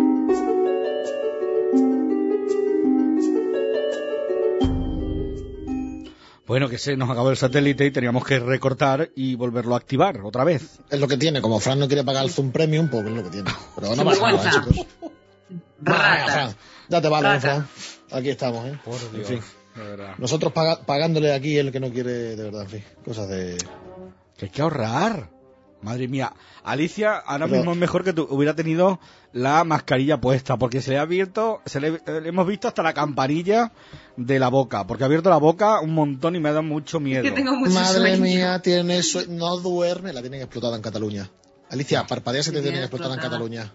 Bueno, que se nos acabó el satélite y teníamos que recortar y volverlo a activar otra vez. Es lo que tiene, como Fran no quiere pagar el Zoom Premium, pues es lo que tiene. Pero no pasa nada, chicos. Fran, ya te vale, Fran. Aquí estamos, ¿eh? Por Dios, en fin. de verdad. Nosotros pagándole aquí el que no quiere, de verdad, en fin. Cosas de... Que hay que ahorrar. Madre mía, Alicia ahora mismo es mejor que tú hubiera tenido la mascarilla puesta, porque se le ha abierto, le hemos visto hasta la campanilla de la boca, porque ha abierto la boca un montón y me ha dado mucho miedo. Es que tengo mucho Madre sueño. mía, no duerme, la tienen explotada en Cataluña. Alicia, parpadea si te tienen explotada en Cataluña.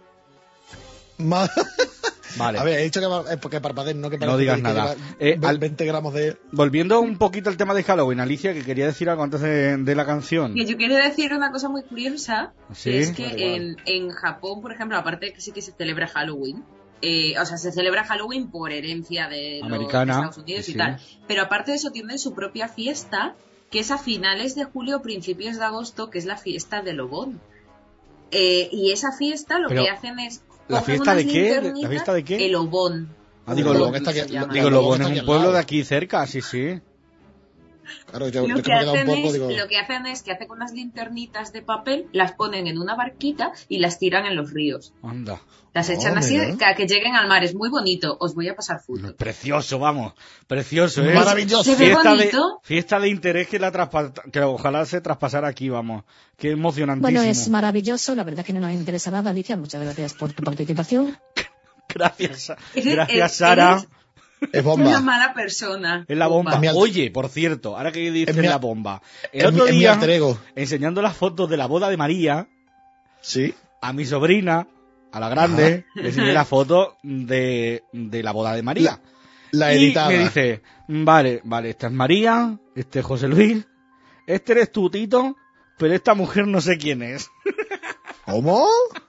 Vale. A ver, he dicho que parpadees, no que no digas nada. 20 gramos de... Volviendo un poquito al tema de Halloween, Alicia, que quería decir algo antes de la canción. Que yo quiero decir una cosa muy curiosa, ¿Sí? que es que en Japón, por ejemplo, aparte de que sí que se celebra Halloween, o sea, se celebra Halloween por herencia de americana, los Estados Unidos y tal, pero aparte de eso tienen su propia fiesta, que es a finales de julio o principios de agosto, que es la fiesta de Lobón. Y esa fiesta lo que hacen es... ¿La fiesta de qué? ¿La fiesta de qué? El Obón. Digo, Lobón es un pueblo de aquí cerca, sí. Claro, yo Lo que que me he quedado un hacen poco, digo... lo que hacen es que hacen unas linternitas de papel, las ponen en una barquita y las tiran en los ríos. Anda. Las echan así a que lleguen al mar. Es muy bonito. Os voy a pasar fotos. Precioso, vamos. Precioso, ¿eh? Maravilloso. ¿Se ve bonito? Fiesta de interés que ojalá se traspasara aquí, vamos. Qué emocionantísimo. Bueno, es maravilloso. La verdad que no nos interesa nada, Alicia. Muchas gracias por tu participación. Gracias, Sara. Es bomba. Una mala persona. Es la bomba. Es Oye, por cierto, ahora que dices la bomba. El es otro mi día, alter ego. enseñando las fotos de la boda de María, sí, a mi sobrina, a la grande, le enseñé la foto de la boda de María. La y editada. me dice, vale, esta es María, este es José Luis, este eres tú, Tito, pero esta mujer no sé quién es. ¿Cómo?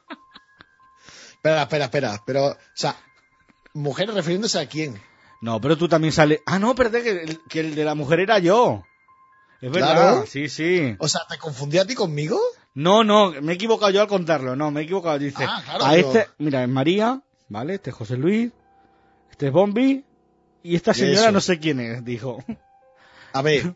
Espera. Pero, o sea, mujer refiriéndose a quién. No, pero tú también sales... Ah, no, perdón, que el de la mujer era yo. Es verdad, Claro. sí. O sea, ¿te confundí a ti conmigo? No, me he equivocado yo al contarlo, no, me he equivocado. Dice, claro, a pero- este, mira, es María, ¿vale? Este es José Luis, este es Bombi, y esta señora Eso. no sé quién es, dijo. A ver,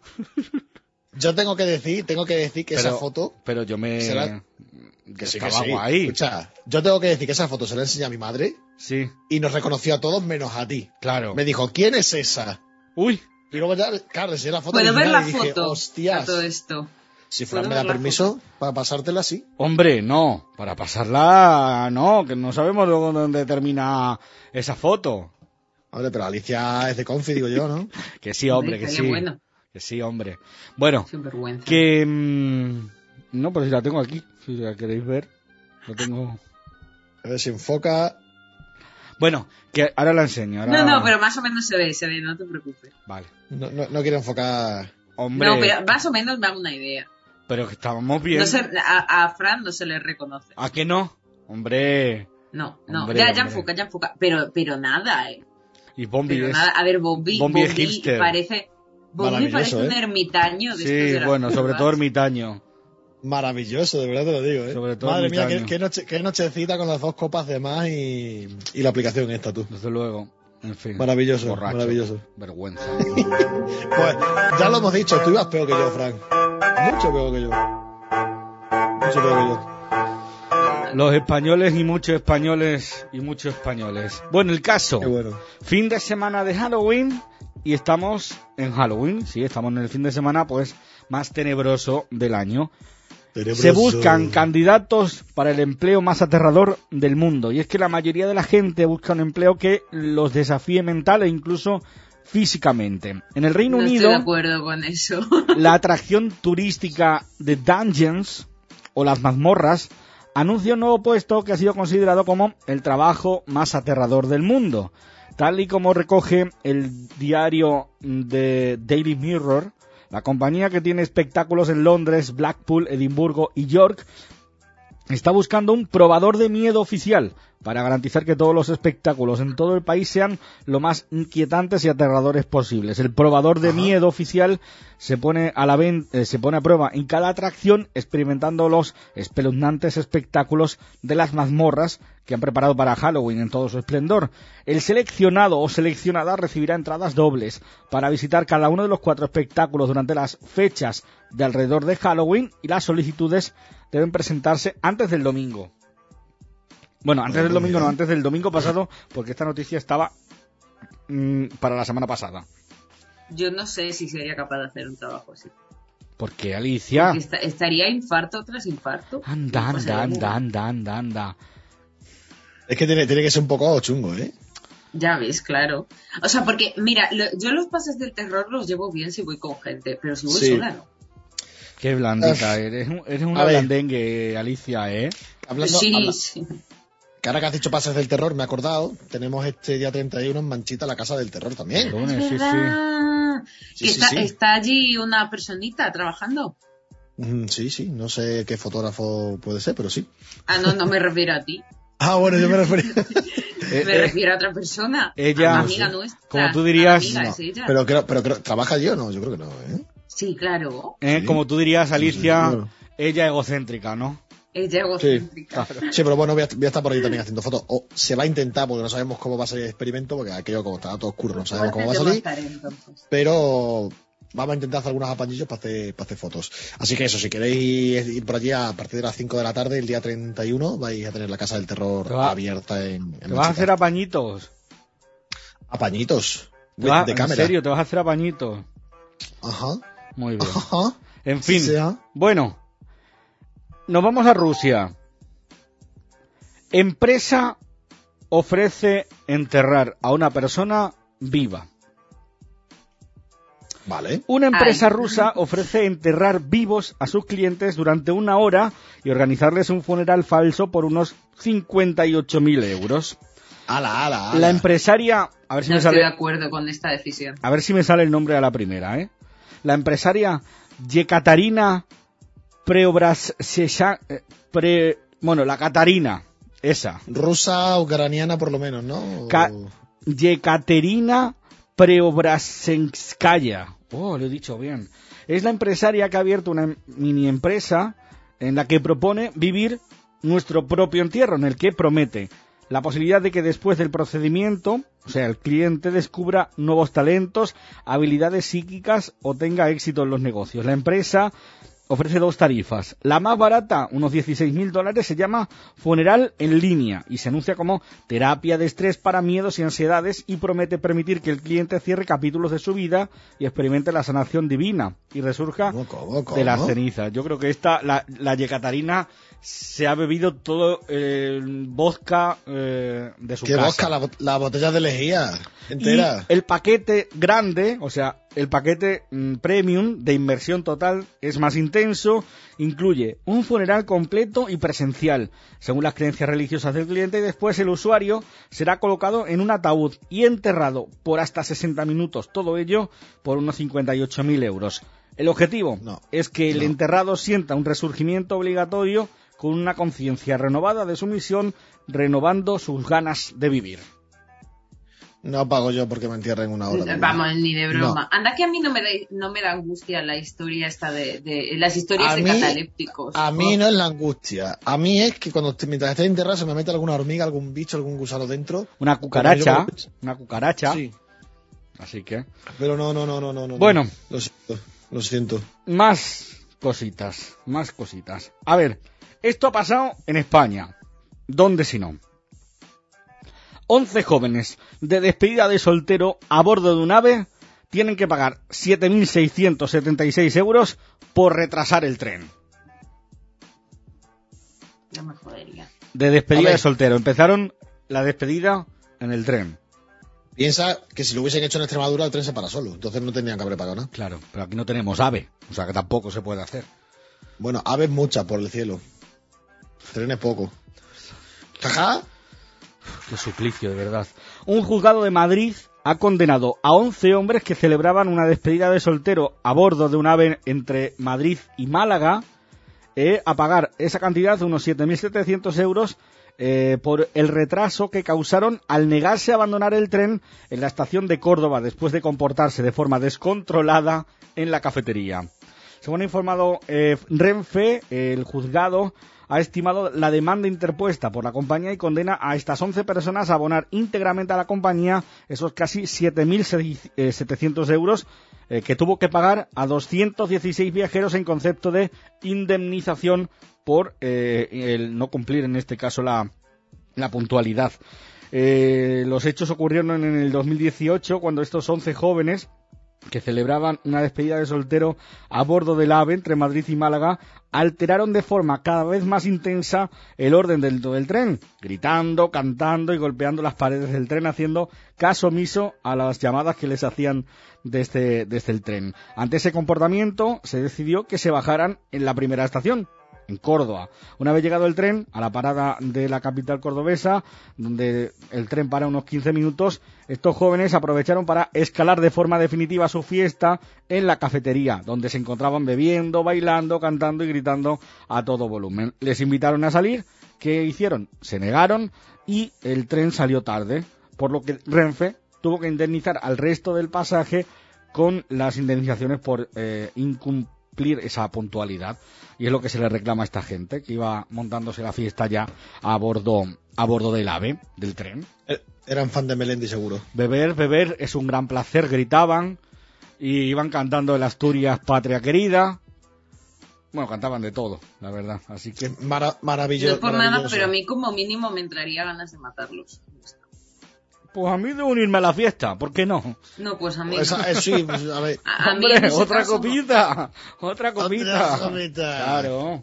yo tengo que decir que esa foto... Pero yo me... será- que sí, estaba sí. guay. Escucha, yo tengo que decir que esa foto se la enseñé a mi madre Sí, y nos reconoció a todos menos a ti. claro. Me dijo, ¿quién es esa? Uy, Y luego ya, claro, enseñé la foto ¿Puedo ver original la y dije, foto hostias, a todo esto? si Fran ¿Puedo me da ver la permiso para pasártela así. hombre, no, para pasarla, no, que no sabemos luego dónde termina esa foto. Hombre, pero Alicia es de confi, digo yo, ¿no? Que sí, hombre, que Estaría sí. bueno. Que sí, hombre. Bueno, Sin vergüenza. que... no, pero si la tengo aquí, si la queréis ver. Lo tengo... A ver si enfoca. Bueno, que ahora la enseño. Ahora... No, pero más o menos se ve, no te preocupes. Vale. No quiero enfocar. Hombre, No, pero más o menos me hago una idea. pero que estábamos bien. No a Fran no se le reconoce. ¿A qué no? Hombre. No, Hombre, ya hombre. enfoca. Pero nada, Y Bombi Pero es... nada, a ver, Bombi es hipster. parece Maravilloso, un ermitaño. después Sí, de la bueno, sobre curva. todo ermitaño. Maravilloso, de verdad te lo digo, ¿eh? Sobre todo Madre mía, ermitaño. qué nochecita con las 2 copas de más y la aplicación esta, tú. Desde luego. En fin. Maravilloso, Borracho. maravilloso. Vergüenza. Pues ya lo hemos dicho, tú ibas peor que yo, Frank. Mucho peor que yo. Mucho peor que yo. Los españoles y muchos españoles. Bueno, el caso. Qué bueno. Fin de semana de Halloween y estamos en Halloween. Sí, estamos en el fin de semana pues más tenebroso del año. Se buscan candidatos para el empleo más aterrador del mundo. Y es que la mayoría de la gente busca un empleo que los desafíe mental e incluso físicamente. En el Reino No Unido, estoy de acuerdo con eso. la atracción turística de Dungeons o las mazmorras anuncia un nuevo puesto que ha sido considerado como el trabajo más aterrador del mundo. Tal y como recoge el diario de Daily Mirror, la compañía que tiene espectáculos en Londres, Blackpool, Edimburgo y York está buscando un probador de miedo oficial para garantizar que todos los espectáculos en todo el país sean lo más inquietantes y aterradores posibles. El probador de miedo oficial se pone a prueba en cada atracción, experimentando los espeluznantes espectáculos de las mazmorras que han preparado para Halloween en todo su esplendor. El seleccionado o seleccionada recibirá entradas dobles para visitar cada uno de los 4 espectáculos durante las fechas de alrededor de Halloween, y las solicitudes deben presentarse antes del domingo. Bueno, antes del domingo no, antes del domingo pasado, porque esta noticia estaba para la semana pasada. Yo no sé si sería capaz de hacer un trabajo así. ¿Por qué, Alicia? Porque estaría infarto tras infarto. Anda. Es que tiene que ser un poco chungo, ¿eh? Ya ves, claro. O sea, porque, mira, yo los pases del terror los llevo bien si voy con gente, pero si voy sola, no. Qué blandita eres. Eres una blandengue, Alicia, ¿eh? Sí. Que ahora que has dicho pases del terror, me he acordado, tenemos este día 31 en Manchita la Casa del Terror también. Está allí una personita trabajando. Sí, no sé qué fotógrafo puede ser, pero sí. No me refiero a ti. Bueno, yo me refería. Me refiero a otra persona. Ella, a una amiga nuestra. como tú dirías, es ella. Pero creo, ¿trabaja allí o no? Yo creo que no, ¿eh? Sí, claro. Como tú dirías, Alicia, claro. Ella egocéntrica, ¿no? Ella egocéntrica. Sí, pero bueno, voy a estar por ahí también haciendo fotos. O se va a intentar, porque no sabemos cómo va a salir el experimento, porque aquello como está todo oscuro, no sabemos cómo va a salir. Pero vamos a intentar hacer algunos apañillos para hacer fotos. Así que eso, si queréis ir por allí a partir de las 5 de la tarde, el día 31, vais a tener la Casa del Terror abierta en ¿Te vas a hacer apañitos? ¿Apañitos? De cámara. ¿En serio? ¿Te vas a hacer apañitos? Ajá. Muy bien. Ajá. En fin, Sí. Bueno, nos vamos a Rusia. Empresa ofrece enterrar a una persona viva. Vale. Una empresa rusa ofrece enterrar vivos a sus clientes durante 1 hora y organizarles un funeral falso por unos 58.000 euros. ¡Hala! La empresaria... A ver si No me estoy sale... de acuerdo con esta decisión. A ver si me sale el nombre a la primera, ¿eh? La empresaria Yekaterina Preobrazhensky... Bueno, la Catarina, esa. Rusa, ucraniana por lo menos, ¿no? Yekaterina Preobrazhenskaya. Oh, lo he dicho bien. Es la empresaria que ha abierto una mini empresa en la que propone vivir nuestro propio entierro, en el que promete la posibilidad de que después del procedimiento, o sea, el cliente descubra nuevos talentos, habilidades psíquicas o tenga éxito en los negocios. La empresa ofrece 2 tarifas. La más barata, unos $16.000, se llama Funeral en Línea y se anuncia como terapia de estrés para miedos y ansiedades y promete permitir que el cliente cierre capítulos de su vida y experimente la sanación divina y resurja de las cenizas. Yo creo que la Yekaterina se ha bebido todo el vodka de su casa. ¿Qué vodka? La botella de lejía entera. Y el paquete grande, o sea, el paquete premium de inversión total es más intenso, incluye un funeral completo y presencial, según las creencias religiosas del cliente, y después el usuario será colocado en un ataúd y enterrado por hasta 60 minutos, todo ello por unos 58.000 euros. El objetivo es que el enterrado sienta un resurgimiento obligatorio con una conciencia renovada de su misión, renovando sus ganas de vivir. No pago yo porque me entierren 1 hora. Vamos, ni de broma. No. Anda que a mí no me da angustia la historia esta de las historias de catalépticos. A mí no es la angustia. A mí es que mientras esté enterrado se me mete alguna hormiga, algún bicho, algún gusano dentro. Una cucaracha. Una cucaracha. Sí. Así que... Pero no. Bueno. Lo siento. Más cositas. A ver, esto ha pasado en España. ¿Dónde si no? 11 jóvenes de despedida de soltero a bordo de un AVE tienen que pagar 7.676 euros por retrasar el tren. No me jodería. De despedida de soltero. Empezaron la despedida en el tren. Piensa que si lo hubiesen hecho en Extremadura el tren se para solo, entonces no tendrían que haber pagado nada. Claro, pero aquí no tenemos AVE, o sea que tampoco se puede hacer. Bueno, aves muchas por el cielo. Trenes poco. Jaja. Qué suplicio, de verdad. Un juzgado de Madrid ha condenado a 11 hombres que celebraban una despedida de soltero a bordo de un AVE entre Madrid y Málaga a pagar esa cantidad de unos 7.700 euros por el retraso que causaron al negarse a abandonar el tren en la estación de Córdoba después de comportarse de forma descontrolada en la cafetería. Según ha informado Renfe, el juzgado ha estimado la demanda interpuesta por la compañía y condena a estas 11 personas a abonar íntegramente a la compañía esos casi 7.700 euros que tuvo que pagar a 216 viajeros en concepto de indemnización por el no cumplir, en este caso, la puntualidad. Los hechos ocurrieron en el 2018, cuando estos 11 jóvenes que celebraban una despedida de soltero a bordo del AVE entre Madrid y Málaga alteraron de forma cada vez más intensa el orden del tren, gritando, cantando y golpeando las paredes del tren, haciendo caso omiso a las llamadas que les hacían desde el tren. Ante ese comportamiento se decidió que se bajaran en la primera estación, en Córdoba. Una vez llegado el tren a la parada de la capital cordobesa, donde el tren para unos 15 minutos, estos jóvenes aprovecharon para escalar de forma definitiva su fiesta en la cafetería, donde se encontraban bebiendo, bailando, cantando y gritando a todo volumen. Les invitaron a salir. ¿Qué hicieron? Se negaron y el tren salió tarde, por lo que Renfe tuvo que indemnizar al resto del pasaje con las indemnizaciones por incumplir esa puntualidad. Y es lo que se le reclama a esta gente, que iba montándose la fiesta ya a bordo del AVE, del tren. Eran fan de Melendi, seguro. Beber es un gran placer, gritaban. y iban cantando el Asturias Patria Querida. Bueno, cantaban de todo, la verdad, así que... Maravilloso. No por nada, pero a mí como mínimo me entraría ganas de matarlos. Pues a mí de unirme a la fiesta, ¿por qué no? No, pues a mí sí, pues, a ver. Hombre, mí otra caso, copita, otra copita. Claro.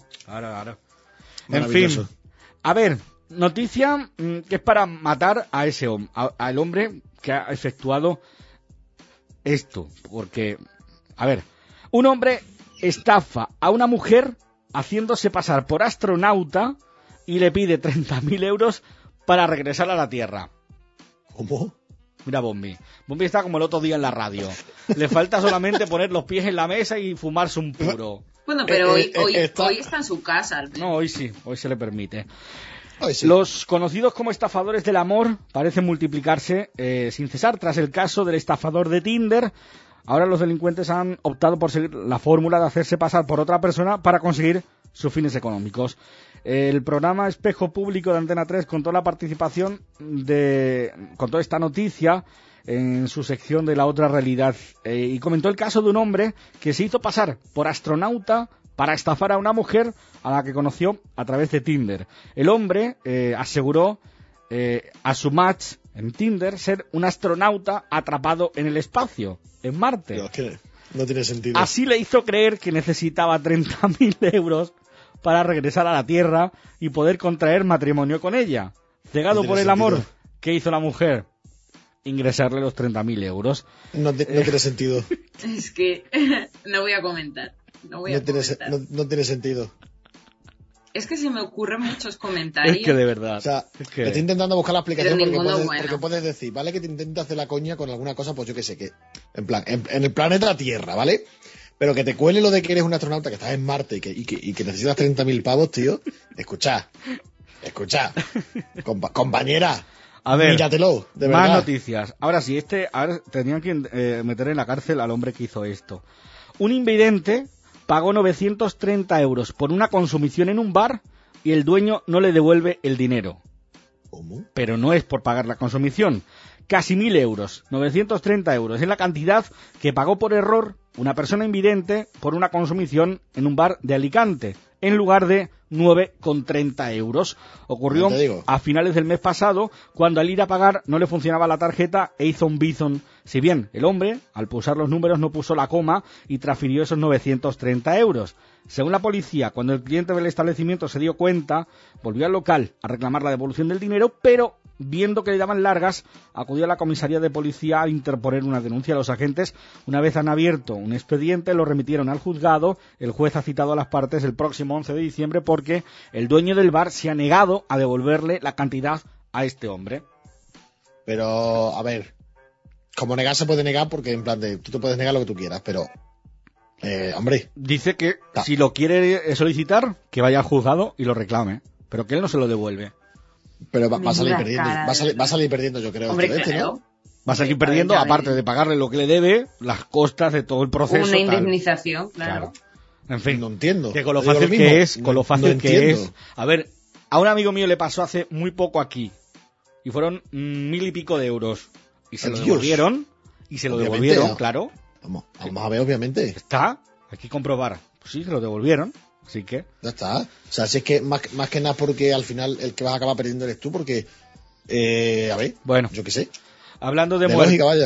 En fin, a ver, noticia que es para matar a ese hombre, al hombre que ha efectuado esto, porque, a ver, un hombre estafa a una mujer haciéndose pasar por astronauta y le pide 30.000 euros para regresar a la Tierra. ¿Cómo? Mira Bombi. Bombi está como el otro día en la radio. Le falta solamente poner los pies en la mesa y fumarse un puro. Bueno, pero hoy está en su casa. No, hoy sí, hoy se le permite. Sí. Los conocidos como estafadores del amor parecen multiplicarse sin cesar tras el caso del estafador de Tinder. Ahora los delincuentes han optado por seguir la fórmula de hacerse pasar por otra persona para conseguir sus fines económicos. El programa Espejo Público de Antena 3 contó la participación contó esta noticia en su sección de La Otra Realidad y comentó el caso de un hombre que se hizo pasar por astronauta para estafar a una mujer a la que conoció a través de Tinder. El hombre aseguró a su match en Tinder ser un astronauta atrapado en el espacio, en Marte. Dios, que no tiene sentido. Así le hizo creer que necesitaba 30.000 euros para regresar a la Tierra y poder contraer matrimonio con ella. Cegado por el amor, ¿qué hizo la mujer? Ingresarle los 30.000 euros. No tiene sentido. Es que no voy a comentar. No tiene sentido. Es que se me ocurren muchos comentarios. Es que de verdad. O sea, estoy intentando buscar la aplicación porque puedes decir, ¿vale? Que te intentas hacer la coña con alguna cosa, pues yo qué sé, que en plan, en el planeta Tierra, ¿vale? Pero que te cuele lo de que eres un astronauta, que estás en Marte y que necesitas 30.000 pavos, tío. Escucha. Compañera. A ver, míratelo, de verdad. Más noticias. Ahora sí, ahora tenían que meter en la cárcel al hombre que hizo esto. Un invidente pagó 930 euros por una consumición en un bar y el dueño no le devuelve el dinero. ¿Cómo? Pero no es por pagar la consumición. Casi 1.000 euros, 930 euros. Es la cantidad que pagó por error una persona invidente por una consumición en un bar de Alicante, en lugar de 9,30 euros. Ocurrió a finales del mes pasado, cuando al ir a pagar no le funcionaba la tarjeta e hizo un bizón. Si bien el hombre, al pulsar los números, no puso la coma y transfirió esos 930 euros. Según la policía, cuando el cliente del establecimiento se dio cuenta, volvió al local a reclamar la devolución del dinero, pero viendo que le daban largas, acudió a la comisaría de policía a interponer una denuncia. Los agentes, una vez han abierto un expediente, lo remitieron al juzgado. El juez ha citado a las partes el próximo 11 de diciembre porque el dueño del bar se ha negado a devolverle la cantidad a este hombre. Pero, a ver, como negar se puede negar porque en plan de, tú te puedes negar lo que tú quieras, pero, hombre. Dice que si lo quiere solicitar, que vaya al juzgado y lo reclame, pero que él no se lo devuelve. Pero va a salir perdiendo, va a salir perdiendo, yo creo. Hombre, claro. ¿no? Va a salir perdiendo, aparte de pagarle lo que le debe, las costas de todo el proceso. Una indemnización, claro. En fin, no entiendo. Que con lo fácil que es, A ver, a un amigo mío le pasó hace muy poco aquí, y fueron 1.000 y pico de euros. Y se lo devolvieron, claro. Vamos a ver, obviamente. Está, hay que comprobar. Pues sí, se lo devolvieron. Así que ya está. O sea, si es que más que nada porque al final el que vas a acabar perdiendo eres tú, porque a ver, bueno, yo qué sé. Hablando de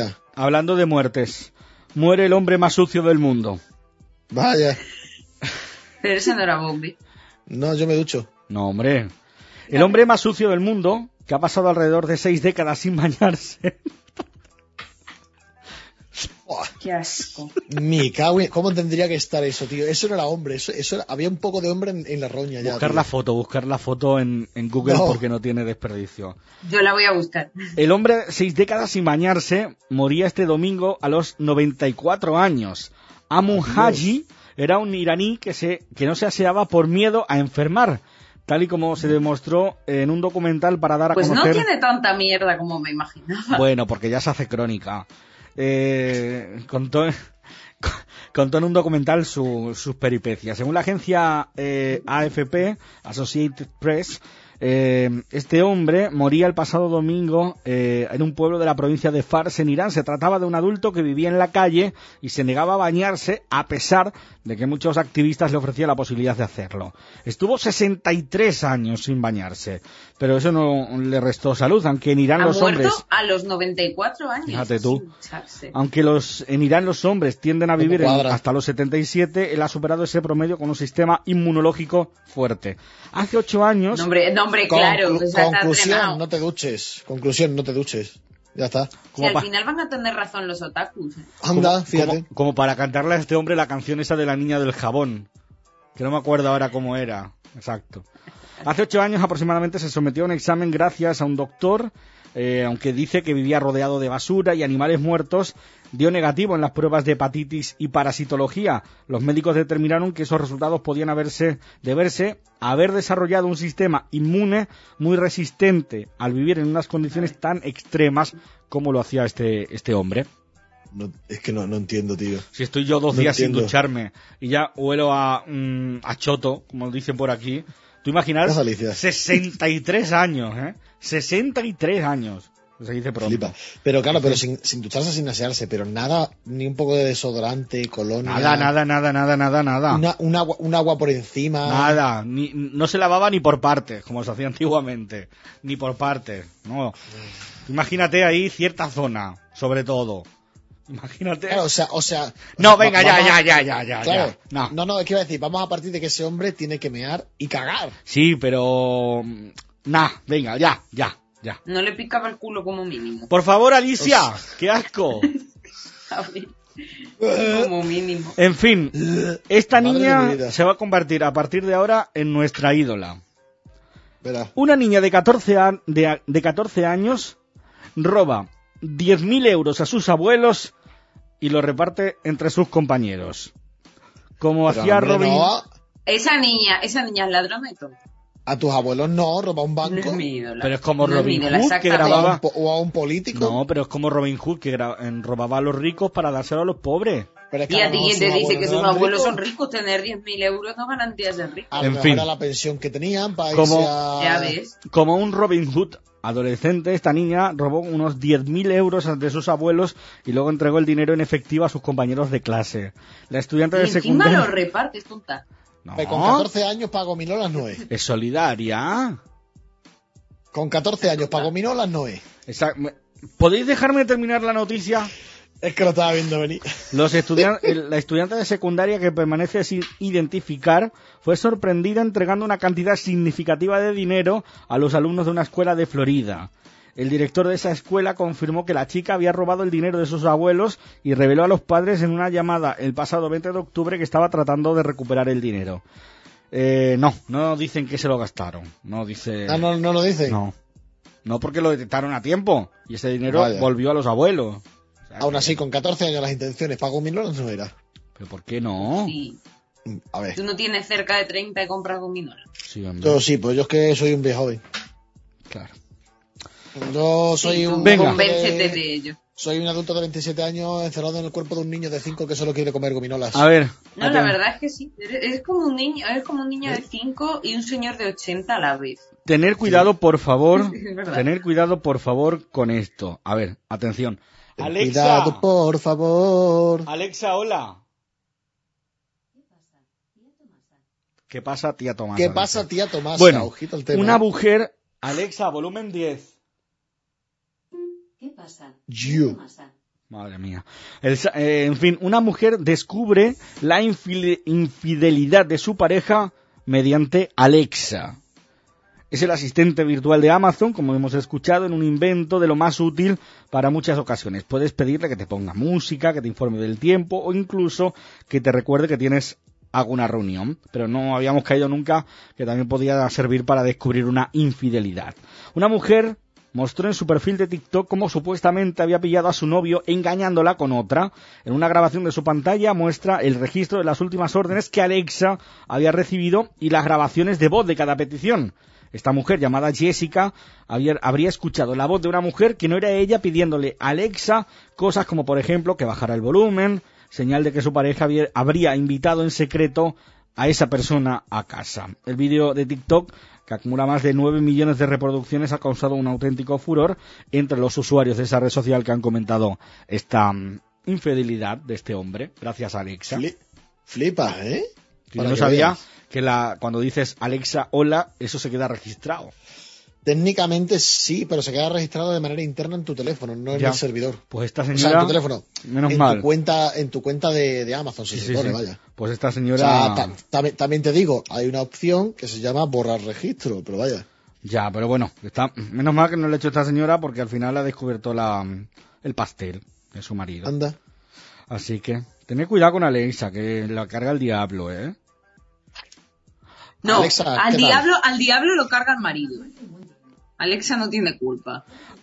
muertes, muere el hombre más sucio del mundo. Vaya. Pero ese no era Bombi. No, yo me ducho. No, hombre. El hombre más sucio del mundo, que ha pasado alrededor de 6 décadas sin bañarse. Qué asco. Me cago en... ¿Cómo tendría que estar eso, tío? Eso no era hombre, eso era... había un poco de hombre en la roña ya. Buscar la foto en Google porque no tiene desperdicio. Yo la voy a buscar. El hombre, 6 décadas sin bañarse, moría este domingo a los 94 años. Amun Haji era un iraní que no se aseaba por miedo a enfermar, tal y como se demostró en un documental para dar a conocer... Pues no tiene tanta mierda como me imaginaba. Bueno, porque ya se hace crónica. Contó en un documental sus peripecias. Según la agencia AFP, Associated Press, Este hombre moría el pasado domingo en un pueblo de la provincia de Fars, en Irán. Se trataba de un adulto que vivía en la calle y se negaba a bañarse a pesar de que muchos activistas le ofrecían la posibilidad de hacerlo. Estuvo 63 años sin bañarse, pero eso no le restó salud, aunque en Irán los hombres... Ha muerto a los 94 años. Fíjate tú. Aunque en Irán los hombres tienden a vivir hasta los 77, él ha superado ese promedio con un sistema inmunológico fuerte. Hace 8 años... No, hombre, claro. Conclusión, no te duches. Conclusión, no te duches. Ya está. Si al final van a tener razón los otakus. Anda, fíjate. Como para cantarle a este hombre la canción esa de la niña del jabón. Que no me acuerdo ahora cómo era. Exacto. Hace 8 años aproximadamente se sometió a un examen gracias a un doctor, aunque dice que vivía rodeado de basura y animales muertos, dio negativo en las pruebas de hepatitis y parasitología. Los médicos determinaron que esos resultados podían deberse a haber desarrollado un sistema inmune muy resistente al vivir en unas condiciones tan extremas como lo hacía este hombre. No, es que no entiendo, tío. Si estoy yo 2 días sin ducharme y ya huelo a choto, como dicen por aquí, tú imaginas 63 años, 63 años. Se dice pronto. Flipa. Pero claro, pero sin ducharse, sin asearse, pero nada, ni un poco de desodorante, colonia. Nada. Un agua por encima. Nada, no se lavaba ni por partes, como se hacía antiguamente. Ni por partes, no. Imagínate ahí cierta zona, sobre todo. Imagínate. Claro, o sea. No, venga, ya. Claro. Ya. No, es que iba a decir, vamos a partir de que ese hombre tiene que mear y cagar. Sí, pero. Venga, ya. No le picaba el culo como mínimo. Por favor, Alicia, qué asco. Como mínimo. En fin, esta niña se va a convertir a partir de ahora en nuestra ídola. Verá. Una niña de 14 años roba 10.000 euros a sus abuelos y lo reparte entre sus compañeros. Como hacía Robin... No. Esa niña es ladrona y todo. A tus abuelos no, roba un banco. No es mi ídola. Pero es como Robin Hood que grababa... O a un político. No, pero es como Robin Hood que robaba a los ricos para dárselo a los pobres. Pero es que y a ti quien te dice que sus abuelos son ricos, tener 10.000 euros no garantías de rico. En fin. Era la pensión que tenían para irse a... Ya ves. Como un Robin Hood adolescente, esta niña robó unos 10.000 euros de sus abuelos y luego entregó el dinero en efectivo a sus compañeros de clase. La estudiante de secundaria... encima lo repartes, tonta. No. Con 14 años pago Minolas no es. Es solidaria. Con 14 años pago Minolas no es. ¿Podéis dejarme terminar la noticia? Es que lo estaba viendo venir. La estudiante de secundaria que permanece sin identificar fue sorprendida entregando una cantidad significativa de dinero a los alumnos de una escuela de Florida. El director de esa escuela confirmó que la chica había robado el dinero de sus abuelos y reveló a los padres en una llamada el pasado 20 de octubre que estaba tratando de recuperar el dinero. No dicen que se lo gastaron. No dice. ¿No lo dicen? No, porque lo detectaron a tiempo y ese dinero volvió a los abuelos. O sea, aún así, con 14 años las intenciones pago Minolas no era. ¿Pero por qué no? Sí. A ver. Tú no tienes cerca de 30 y compras gominolas. Sí, hombre. Yo sí, pues yo es que soy un viejo joven. Claro. Yo soy convéncete de ello. Soy un adulto de 27 años encerrado en el cuerpo de un niño de 5 que solo quiere comer gominolas. A ver. No, la verdad es que sí. Es como un niño de 5 y un señor de 80 a la vez. Tener cuidado, por favor. Tener cuidado, por favor, con esto. A ver, atención. Alexa. Cuidado, por favor. Alexa, hola. ¿Qué pasa, tía Tomasa? ¿Qué pasa, tía Tomasa? Bueno, ojito al tema. Una mujer... Alexa, volumen 10. ¿Qué pasa? Madre mía. En fin, una mujer descubre la infidelidad de su pareja mediante Alexa. Es el asistente virtual de Amazon, como hemos escuchado, en un invento de lo más útil para muchas ocasiones. Puedes pedirle que te ponga música, que te informe del tiempo o incluso que te recuerde que tienes alguna reunión, pero no habíamos caído nunca que también podía servir para descubrir una infidelidad. Una mujer mostró en su perfil de TikTok cómo supuestamente había pillado a su novio engañándola con otra. En una grabación de su pantalla muestra el registro de las últimas órdenes que Alexa había recibido y las grabaciones de voz de cada petición. Esta mujer, llamada Jessica, habría escuchado la voz de una mujer que no era ella pidiéndole a Alexa cosas como, por ejemplo, que bajara el volumen, señal de que su pareja habría invitado en secreto a esa persona a casa. El vídeo de TikTok, que acumula más de 9 millones de reproducciones, ha causado un auténtico furor entre los usuarios de esa red social que han comentado esta infidelidad de este hombre, gracias a Alexa. Flipa, ¿eh? Yo no sabía que cuando dices Alexa, hola, eso se queda registrado. Técnicamente sí, pero se queda registrado de manera interna en tu teléfono, no en el servidor. Pues esta señora... O sea, en tu teléfono. Menos mal. En tu cuenta de Amazon, si se pone, vaya. Pues esta señora... O sea, también te digo, hay una opción que se llama borrar registro, pero vaya. Ya, pero bueno, menos mal que no le ha hecho esta señora porque al final ha descubierto el pastel de su marido. Anda. Así que, tened cuidado con Alexa, que la carga el diablo, ¿eh? No, Alexa, al diablo lo carga el marido. Alexa no tiene culpa.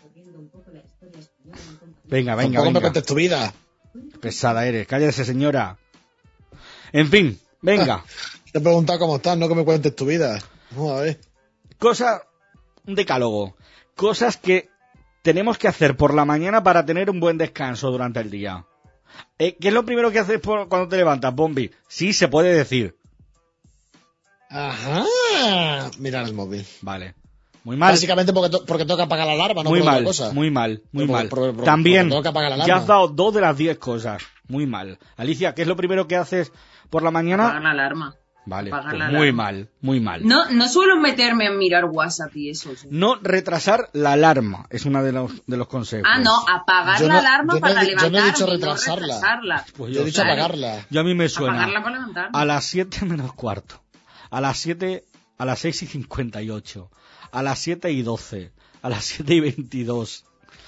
Venga. Tampoco me cuentes tu vida. Pesada eres, cállese, señora. En fin, venga. Te he preguntado cómo estás, no que me cuentes tu vida. Vamos a ver. Un decálogo. Cosas que tenemos que hacer por la mañana para tener un buen descanso durante el día. ¿Qué es lo primero que haces cuando te levantas, Bombi? Sí, se puede decir. Ajá. Mirar el móvil. Vale. Muy mal. Básicamente porque toca apagar la alarma, no muy por mal, otra cosa. Muy mal. Porque También, toca apagar la alarma. ya has dado 2 de las 10 cosas. Muy mal. Alicia, ¿qué es lo primero que haces por la mañana? Apagar la alarma. Vale, Apagar pues la muy alarma. mal, muy mal. No suelo meterme a mirar WhatsApp y eso. ¿Sí? No retrasar la alarma es uno de los consejos. Ah, no, apagar la alarma para levantarme. Yo no he dicho retrasarla. Pues yo he dicho apagarla. Yo a mí me suena apagarla para levantarme. a las 7 menos cuarto, a las 6:58, a las 7:12, a las 7:22.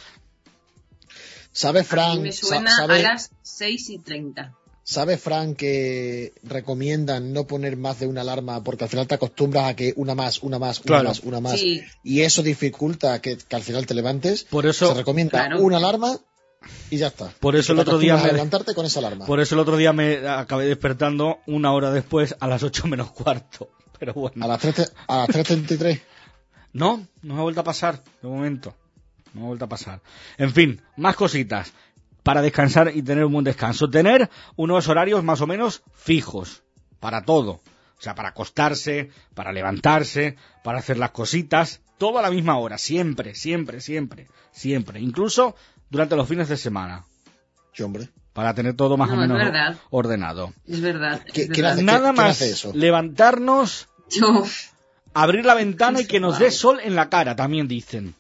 ¿Sabe, Fran? A mí me suena a las 6:30. ¿Sabe, Fran, que recomiendan no poner más de una alarma porque al final te acostumbras a que una más? Sí. Y eso dificulta que al final te levantes? Por eso se recomienda una alarma y ya está. Por eso el otro día levantarte con esa alarma. Por eso el otro día me acabé despertando una hora después a las 8 menos cuarto. Pero bueno. A las 3:33. No me ha vuelto a pasar, de momento. No me ha vuelto a pasar. En fin, más cositas para descansar y tener un buen descanso. Tener unos horarios más o menos fijos para todo. O sea, para acostarse, para levantarse, para hacer las cositas. Todo a la misma hora, siempre. Incluso durante los fines de semana. Sí, hombre. Para tener todo más o menos ordenado. Es verdad. Nada más levantarnos, abrir la ventana y que nos dé sol en la cara, también dicen.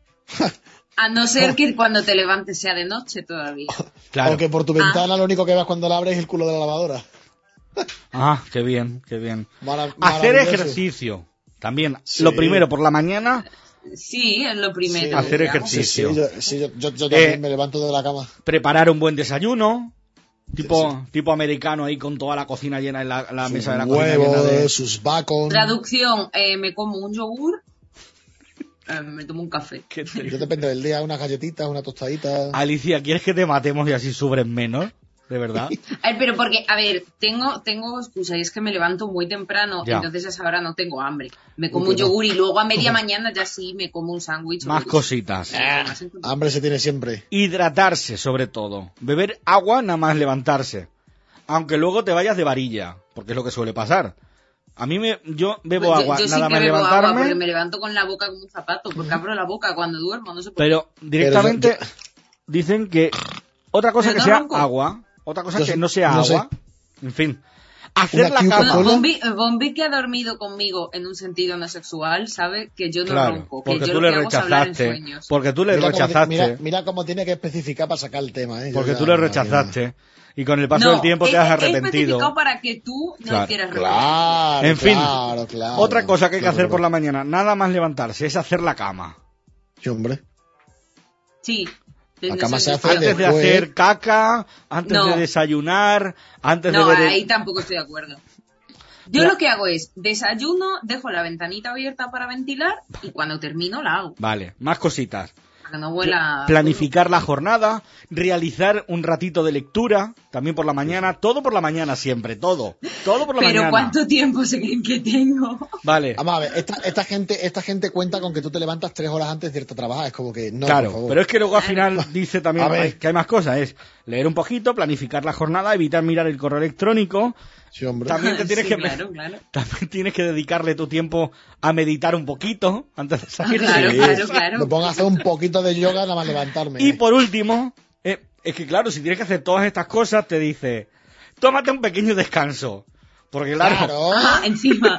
A no ser que cuando te levantes sea de noche todavía. Claro. O que por tu ventana lo único que ves cuando la abres es el culo de la lavadora. Ah, qué bien. Hacer ejercicio. También, lo primero por la mañana. Sí, es lo primero. Sí, hacer ejercicio. Yo también me levanto de la cama. Preparar un buen desayuno. Tipo americano ahí con toda la cocina llena en la mesa de la cocina llena de sus bacon. Traducción, me como un yogur, me tomo un café. Yo depende del día, unas galletitas, una tostadita. Alicia, ¿quieres que te matemos y así subres menos? ¿De verdad? Pero porque, a ver, tengo excusa y es que me levanto muy temprano, entonces a esa hora no tengo hambre. Me como un yogur y luego a media mañana ya sí me como un sándwich. Más cositas. Hambre se tiene siempre. Hidratarse, sobre todo. Beber agua nada más levantarse. Aunque luego te vayas de varilla, porque es lo que suele pasar. A mí yo bebo agua yo nada sí más bebo levantarme. Agua porque me levanto con la boca como un zapato, porque abro la boca cuando duermo, no sé por qué. Pero directamente dicen que otra cosa que sea agua. Otra cosa que no sea agua. En fin. Hacer la cama. Bombi, que ha dormido conmigo en un sentido no sexual, sabe que yo no ronco. Que porque yo tú le rechazaste. Porque tú le rechazaste. Mira cómo tiene que especificar para sacar el tema. Porque tú le rechazaste. Y con el paso del tiempo te has arrepentido. He especificado para que tú no quieras repetir. En fin. Claro. Otra cosa que hay que hacer por la mañana. Nada más levantarse. Es hacer la cama. Sí, hombre. Sí. La cama se hace antes de hacer caca, antes de desayunar, antes de ver... No, ahí tampoco estoy de acuerdo. Yo lo que hago es, desayuno, dejo la ventanita abierta para ventilar y cuando termino la hago. Vale, más cositas. Para que no huela... Planificar la jornada, realizar un ratito de lectura, también por la mañana, todo por la mañana siempre, todo por la mañana. Pero ¿cuánto tiempo se creen que tengo? Vale. Vamos a ver, esta gente cuenta con que tú te levantas 3 horas antes de irte a trabajar, es como que no, Claro, por favor. pero es que luego al final dice también que hay más cosas, es leer un poquito, planificar la jornada, evitar mirar el correo electrónico. Sí, hombre. También te tienes claro. También tienes que dedicarle tu tiempo a meditar un poquito antes de salir. Claro. Me pongo a hacer un poquito de yoga nada más levantarme. Y por último, es que claro, si tienes que hacer todas estas cosas, te dice, tómate un pequeño descanso. Porque claro. Encima.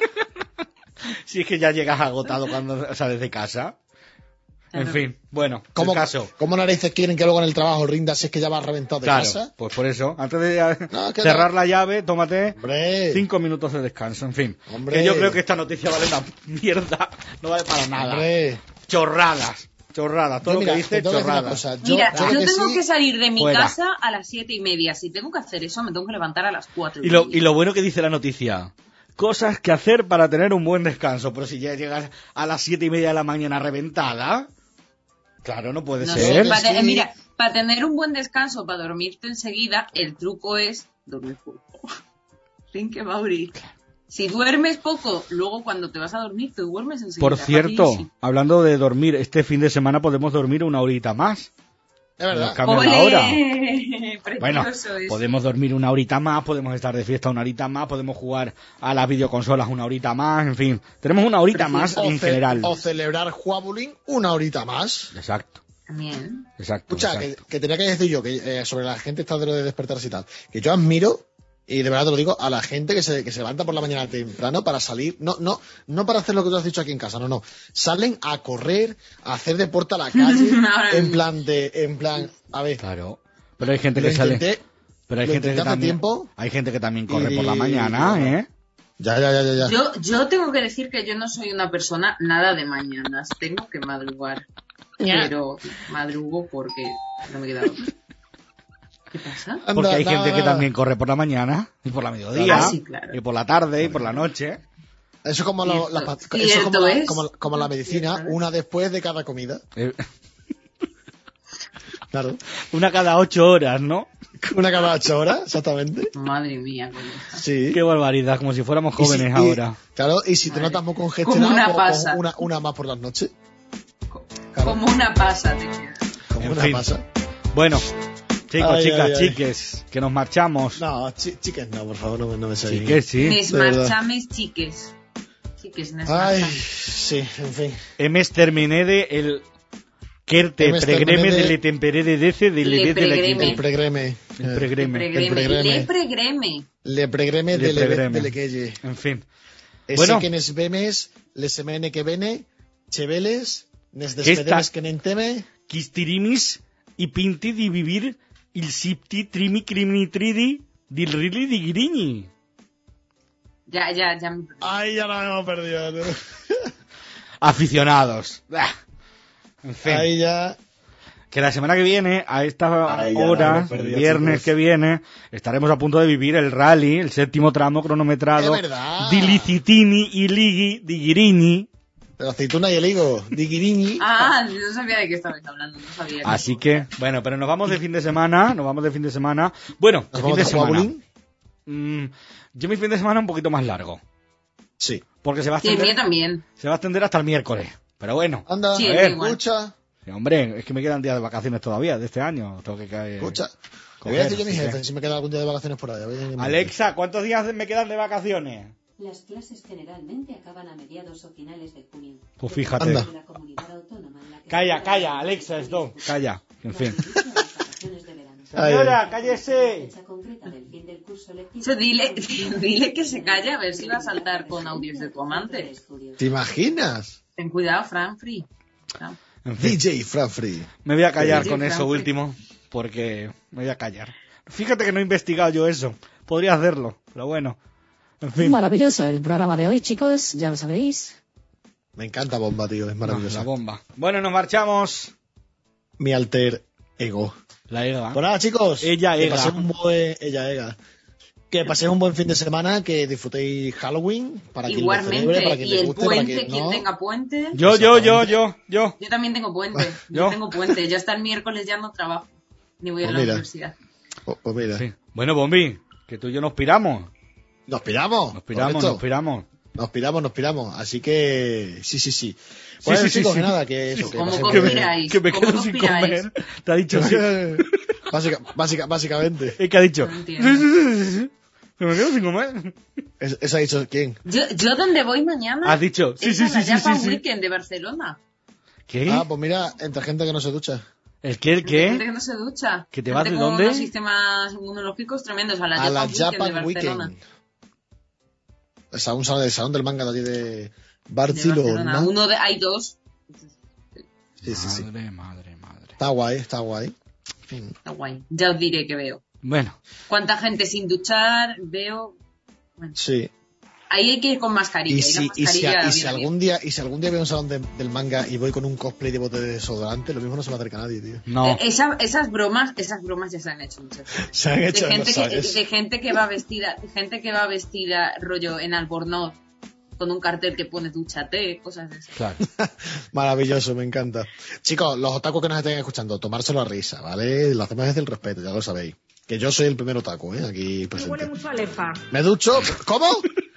Si es que ya llegas agotado cuando sales de casa. Claro. En fin, bueno, ¿Cómo, el caso. ¿Cómo narices quieren que luego en el trabajo rindas si es que ya vas reventado de casa? Pues por eso, antes de cerrar la llave, tómate 5 minutos de descanso, en fin. Que yo creo que esta noticia vale una mierda, no vale para nada. Chorradas, todo lo que dice, chorradas. Yo tengo que salir de mi casa a las 7:30. Si tengo que hacer eso, me tengo que levantar a las 4:30. Y lo bueno que dice la noticia... Cosas que hacer para tener un buen descanso. Pero si ya llegas a las 7:30 de la mañana reventada, claro, no puede ser. Mira, para tener un buen descanso, para dormirte enseguida, el truco es dormir poco. Rinque Mauri. Si duermes poco, luego cuando te vas a dormir, te duermes enseguida. Por cierto, hablando de dormir, este fin de semana podemos dormir una horita más. Es verdad. Cambia la hora. Bueno, podemos dormir una horita más, podemos estar de fiesta una horita más, podemos jugar a las videoconsolas una horita más, en fin. Tenemos una horita más en general. O celebrar Juabulín una horita más. Exacto. También. Exacto. Escucha, que tenía que decir yo que sobre la gente esta de lo de despertarse y tal, que yo admiro, y de verdad te lo digo, a la gente que se levanta por la mañana temprano para salir, no para hacer lo que tú has dicho aquí en casa, no. Salen a correr, a hacer deporte a la calle, en plan, a ver. Claro. Pero hay gente que sale. Pero hay gente que también. Hay gente que también corre por la mañana, ¿eh? Ya. Yo tengo que decir que yo no soy una persona nada de mañanas. Tengo que madrugar. Pero madrugo porque no me queda otra. ¿Qué pasa? Porque hay gente que también corre por la mañana y por la mediodía, claro. Y por la tarde y por la noche. Eso como como la medicina, una después de cada comida. Claro. Una cada 8 horas, ¿no? Una cada 8 horas, exactamente. Madre mía. Sí. Qué barbaridad, como si fuéramos jóvenes ahora. Claro, y si te notas muy congestionado, una más por las noches. Claro. Como una pasa, te quedas. Como una pasa. Bueno, chicos, chiques, que nos marchamos. No, chiques no, por favor, no me seguís. Chiques, sí. Nos marchames, chiques. Chiques, nos marchames. Sí, en fin. Hemes terminede el... Querte pregreme de le tempere de dece de le de la El pregreme. Le pregreme de le queye. En fin. Ese que nes vemes, le semene que vene, cheveles, nes despedemes que nenteme. Quistirimis y pinti di vivir il sipti trimi crimitridi dil rili di giriñi. Ya. Ay, ya lo hemos perdido. ¿No? Aficionados. En fin. Ahí ya. Que la semana que viene, a esta hora, el viernes que viene, estaremos a punto de vivir el rally, el 7º tramo cronometrado di Licitini y Ligi di Girini. De la aceituna y el higo, di Girini. No sabía de qué estabais hablando, no sabía. Así que, bueno, pero nos vamos de fin de semana, Bueno, de fin de semana. Yo mi fin de semana un poquito más largo. Sí. Porque se va a extender. Sí, el mío también. Se va a extender hasta el miércoles. Pero bueno. Anda, sí, escucha. Sí, hombre, es que me quedan días de vacaciones todavía de este año. Tengo que caer. Escucha. Voy a decir yo a mi jefe si me queda algún día de vacaciones por ahí. Alexa, ¿cuántos días me quedan de vacaciones? Las clases generalmente acaban a mediados o finales de junio. Pues fíjate. Calla, Alexa, stop. Calla. En fin. Señora, cállese. Dile que se calle a ver si va a saltar con audios de tu amante. ¿Te imaginas? Ten cuidado, Fran Free. En fin. DJ Fran Free. Me voy a callar con eso último, porque me voy a callar. Fíjate que no he investigado yo eso. Podría hacerlo, pero bueno. En fin. Maravilloso el programa de hoy, chicos, ya lo sabéis. Me encanta Bomba, tío, es maravillosa. La bomba. Bueno, nos marchamos. Mi alter ego. La EGA. Pues nada, chicos. Ella paséis un buen fin de semana, que disfrutéis Halloween, para quien igualmente, lo celebre, para quien y le el guste, puente, para quien quien no. tenga puente. Yo también tengo puente. Yo tengo puente. Yo hasta el miércoles ya no trabajo, ni voy a la universidad. Pues mira. Sí. Bueno, Bombi, que tú y yo nos piramos. Nos piramos. Así que sí. Pues sí, chicos, sí. nada, que eso. Que, ¿Cómo que, que me quedo sin comer. Te ha dicho sí. Básicamente. Es que ha dicho. No Sí. entiendo. Que me quedo sin comer. ¿Eso ha dicho quién? Yo donde voy mañana. Has dicho. Sí. La Japan Weekend de Barcelona. ¿Qué? Ah, pues mira, entre gente que no se ducha. ¿El qué? Gente que no se ducha. ¿Que te vas de con dónde? unos sistemas inmunológicos tremendos. A la Japan Weekend. O sea, un salón del manga de allí de Barcelona. Hay dos. Sí. Madre. Está guay. Está guay. Ya os diré que veo. Bueno. ¿Cuánta gente sin duchar veo? Bueno. Sí. Ahí hay que ir con mascarilla. Y si algún día veo un salón del manga y voy con un cosplay de bote de desodorante, lo mismo no se me acerca a nadie, tío. No. Esas bromas ya se han hecho muchas veces. Se han hecho, de gente que va vestida rollo en Albornoz con un cartel que pone dúchate, cosas de esas. Claro. Maravilloso, me encanta. Chicos, los otakus que nos estén escuchando, tomárselo a risa, ¿vale? Lo hacemos desde el respeto, ya lo sabéis. Que yo soy el primer otaku, aquí presente. Me huele mucho a lefa. ¿Me ducho? ¿Cómo?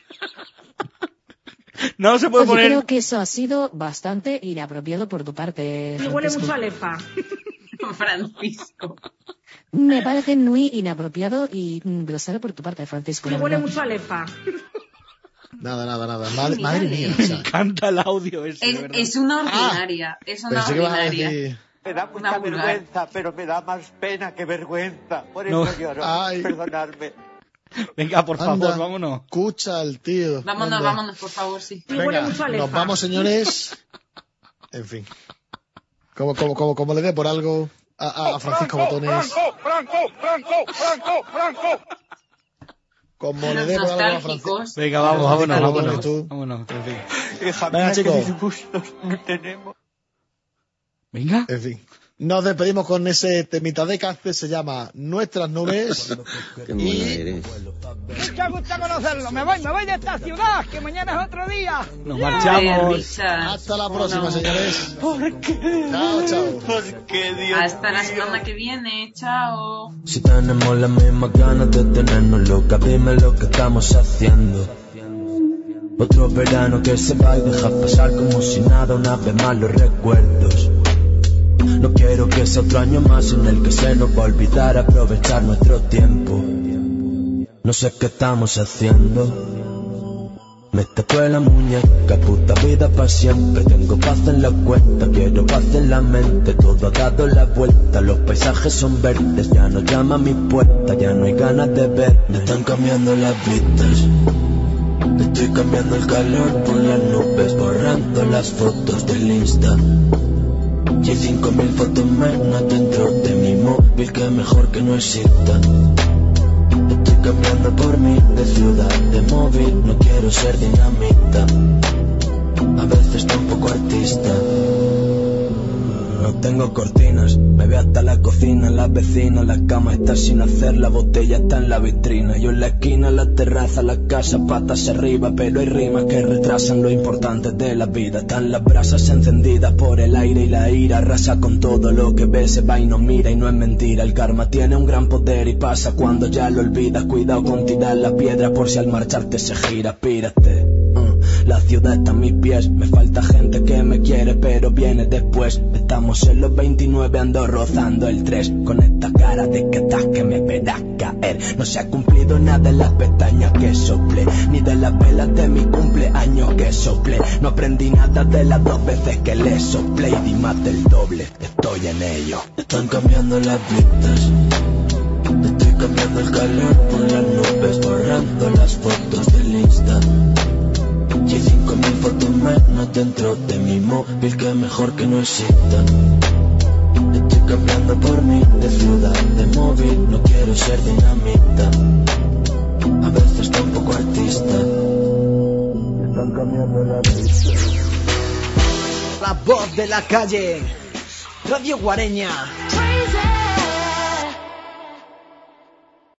No se puede poner. Creo que eso ha sido bastante inapropiado por tu parte. Me huele mucho a lefa. Francisco. Me parece muy inapropiado y grosero por tu parte, Francisco. Me huele mucho a lefa. Nada. Madre mía. Me encanta el audio ese. Es una ordinaria. Es una ordinaria. Me da mucha vergüenza, pero me da más pena que vergüenza. Por eso lloro. Perdonadme. Venga, por favor, vámonos. Escucha al tío. Vámonos, por favor, sí. Venga, nos vamos, señores. En fin. Como le dé por algo a Francisco Botones. Como le dé por algo a Francisco. Venga, vámonos. Vámonos. En fin. Venga, chicos. Qué disgustos tenemos. Venga. En fin. Nos despedimos con ese temita de Cacce, se llama Nuestras Nubes. Me gusta conocerlo. Me voy de esta ciudad, que mañana es otro día. Nos marchamos. Hasta la próxima, señores. ¿Por qué? Chao. ¿Por qué, Dios? Hasta la semana que viene. Chao. Si tenemos las mismas ganas de tenernos locas, dime lo que estamos haciendo. Otro verano que se va y deja pasar como si nada, una vez más los recuerdos. No quiero que sea otro año más en el que se nos va a olvidar aprovechar nuestro tiempo. No sé qué estamos haciendo. Me tatué la muñeca, puta vida pa' siempre. Tengo paz en la cuenta, quiero paz en la mente. Todo ha dado la vuelta, los paisajes son verdes. Ya no llama a mi puerta, ya no hay ganas de ver. Me están cambiando las vistas. Estoy cambiando el calor por las nubes, borrando las fotos del Insta. Y hay 5000 fotos menos dentro de mi móvil que mejor que no existan. Estoy cambiando por mí de ciudad, de móvil, no quiero ser dinamita. A veces tampoco artista. No tengo cortinas, me veo hasta la cocina, las vecinas, la cama está sin hacer, la botella está en la vitrina. Yo en la esquina, la terraza, la casa, patas arriba, pero hay rimas que retrasan lo importante de la vida. Están las brasas encendidas por el aire y la ira arrasa con todo lo que ve, se va y no mira y no es mentira. El karma tiene un gran poder y pasa cuando ya lo olvidas. Cuidado con tirar la piedra por si al marcharte se gira, pírate. La ciudad está a mis pies, me falta gente que me quiere pero viene después. Estamos en los 29, ando rozando el 3. Con esta cara de que estás que me verás caer. No se ha cumplido nada en las pestañas que sople, ni de las velas de mi cumpleaños que sople. No aprendí nada de las 2 veces que le soplé. Y di más del doble, estoy en ello. Están cambiando las vistas. Estoy cambiando el calor por las nubes, borrando las fotos del Insta. Y hay 5000 fotos menos dentro de mi móvil que mejor que no existan. Estoy cambiando por mí de ciudad, de móvil, no quiero ser dinamita. A veces tampoco artista. Están cambiando la pista. La voz de la calle, Radio Guareña.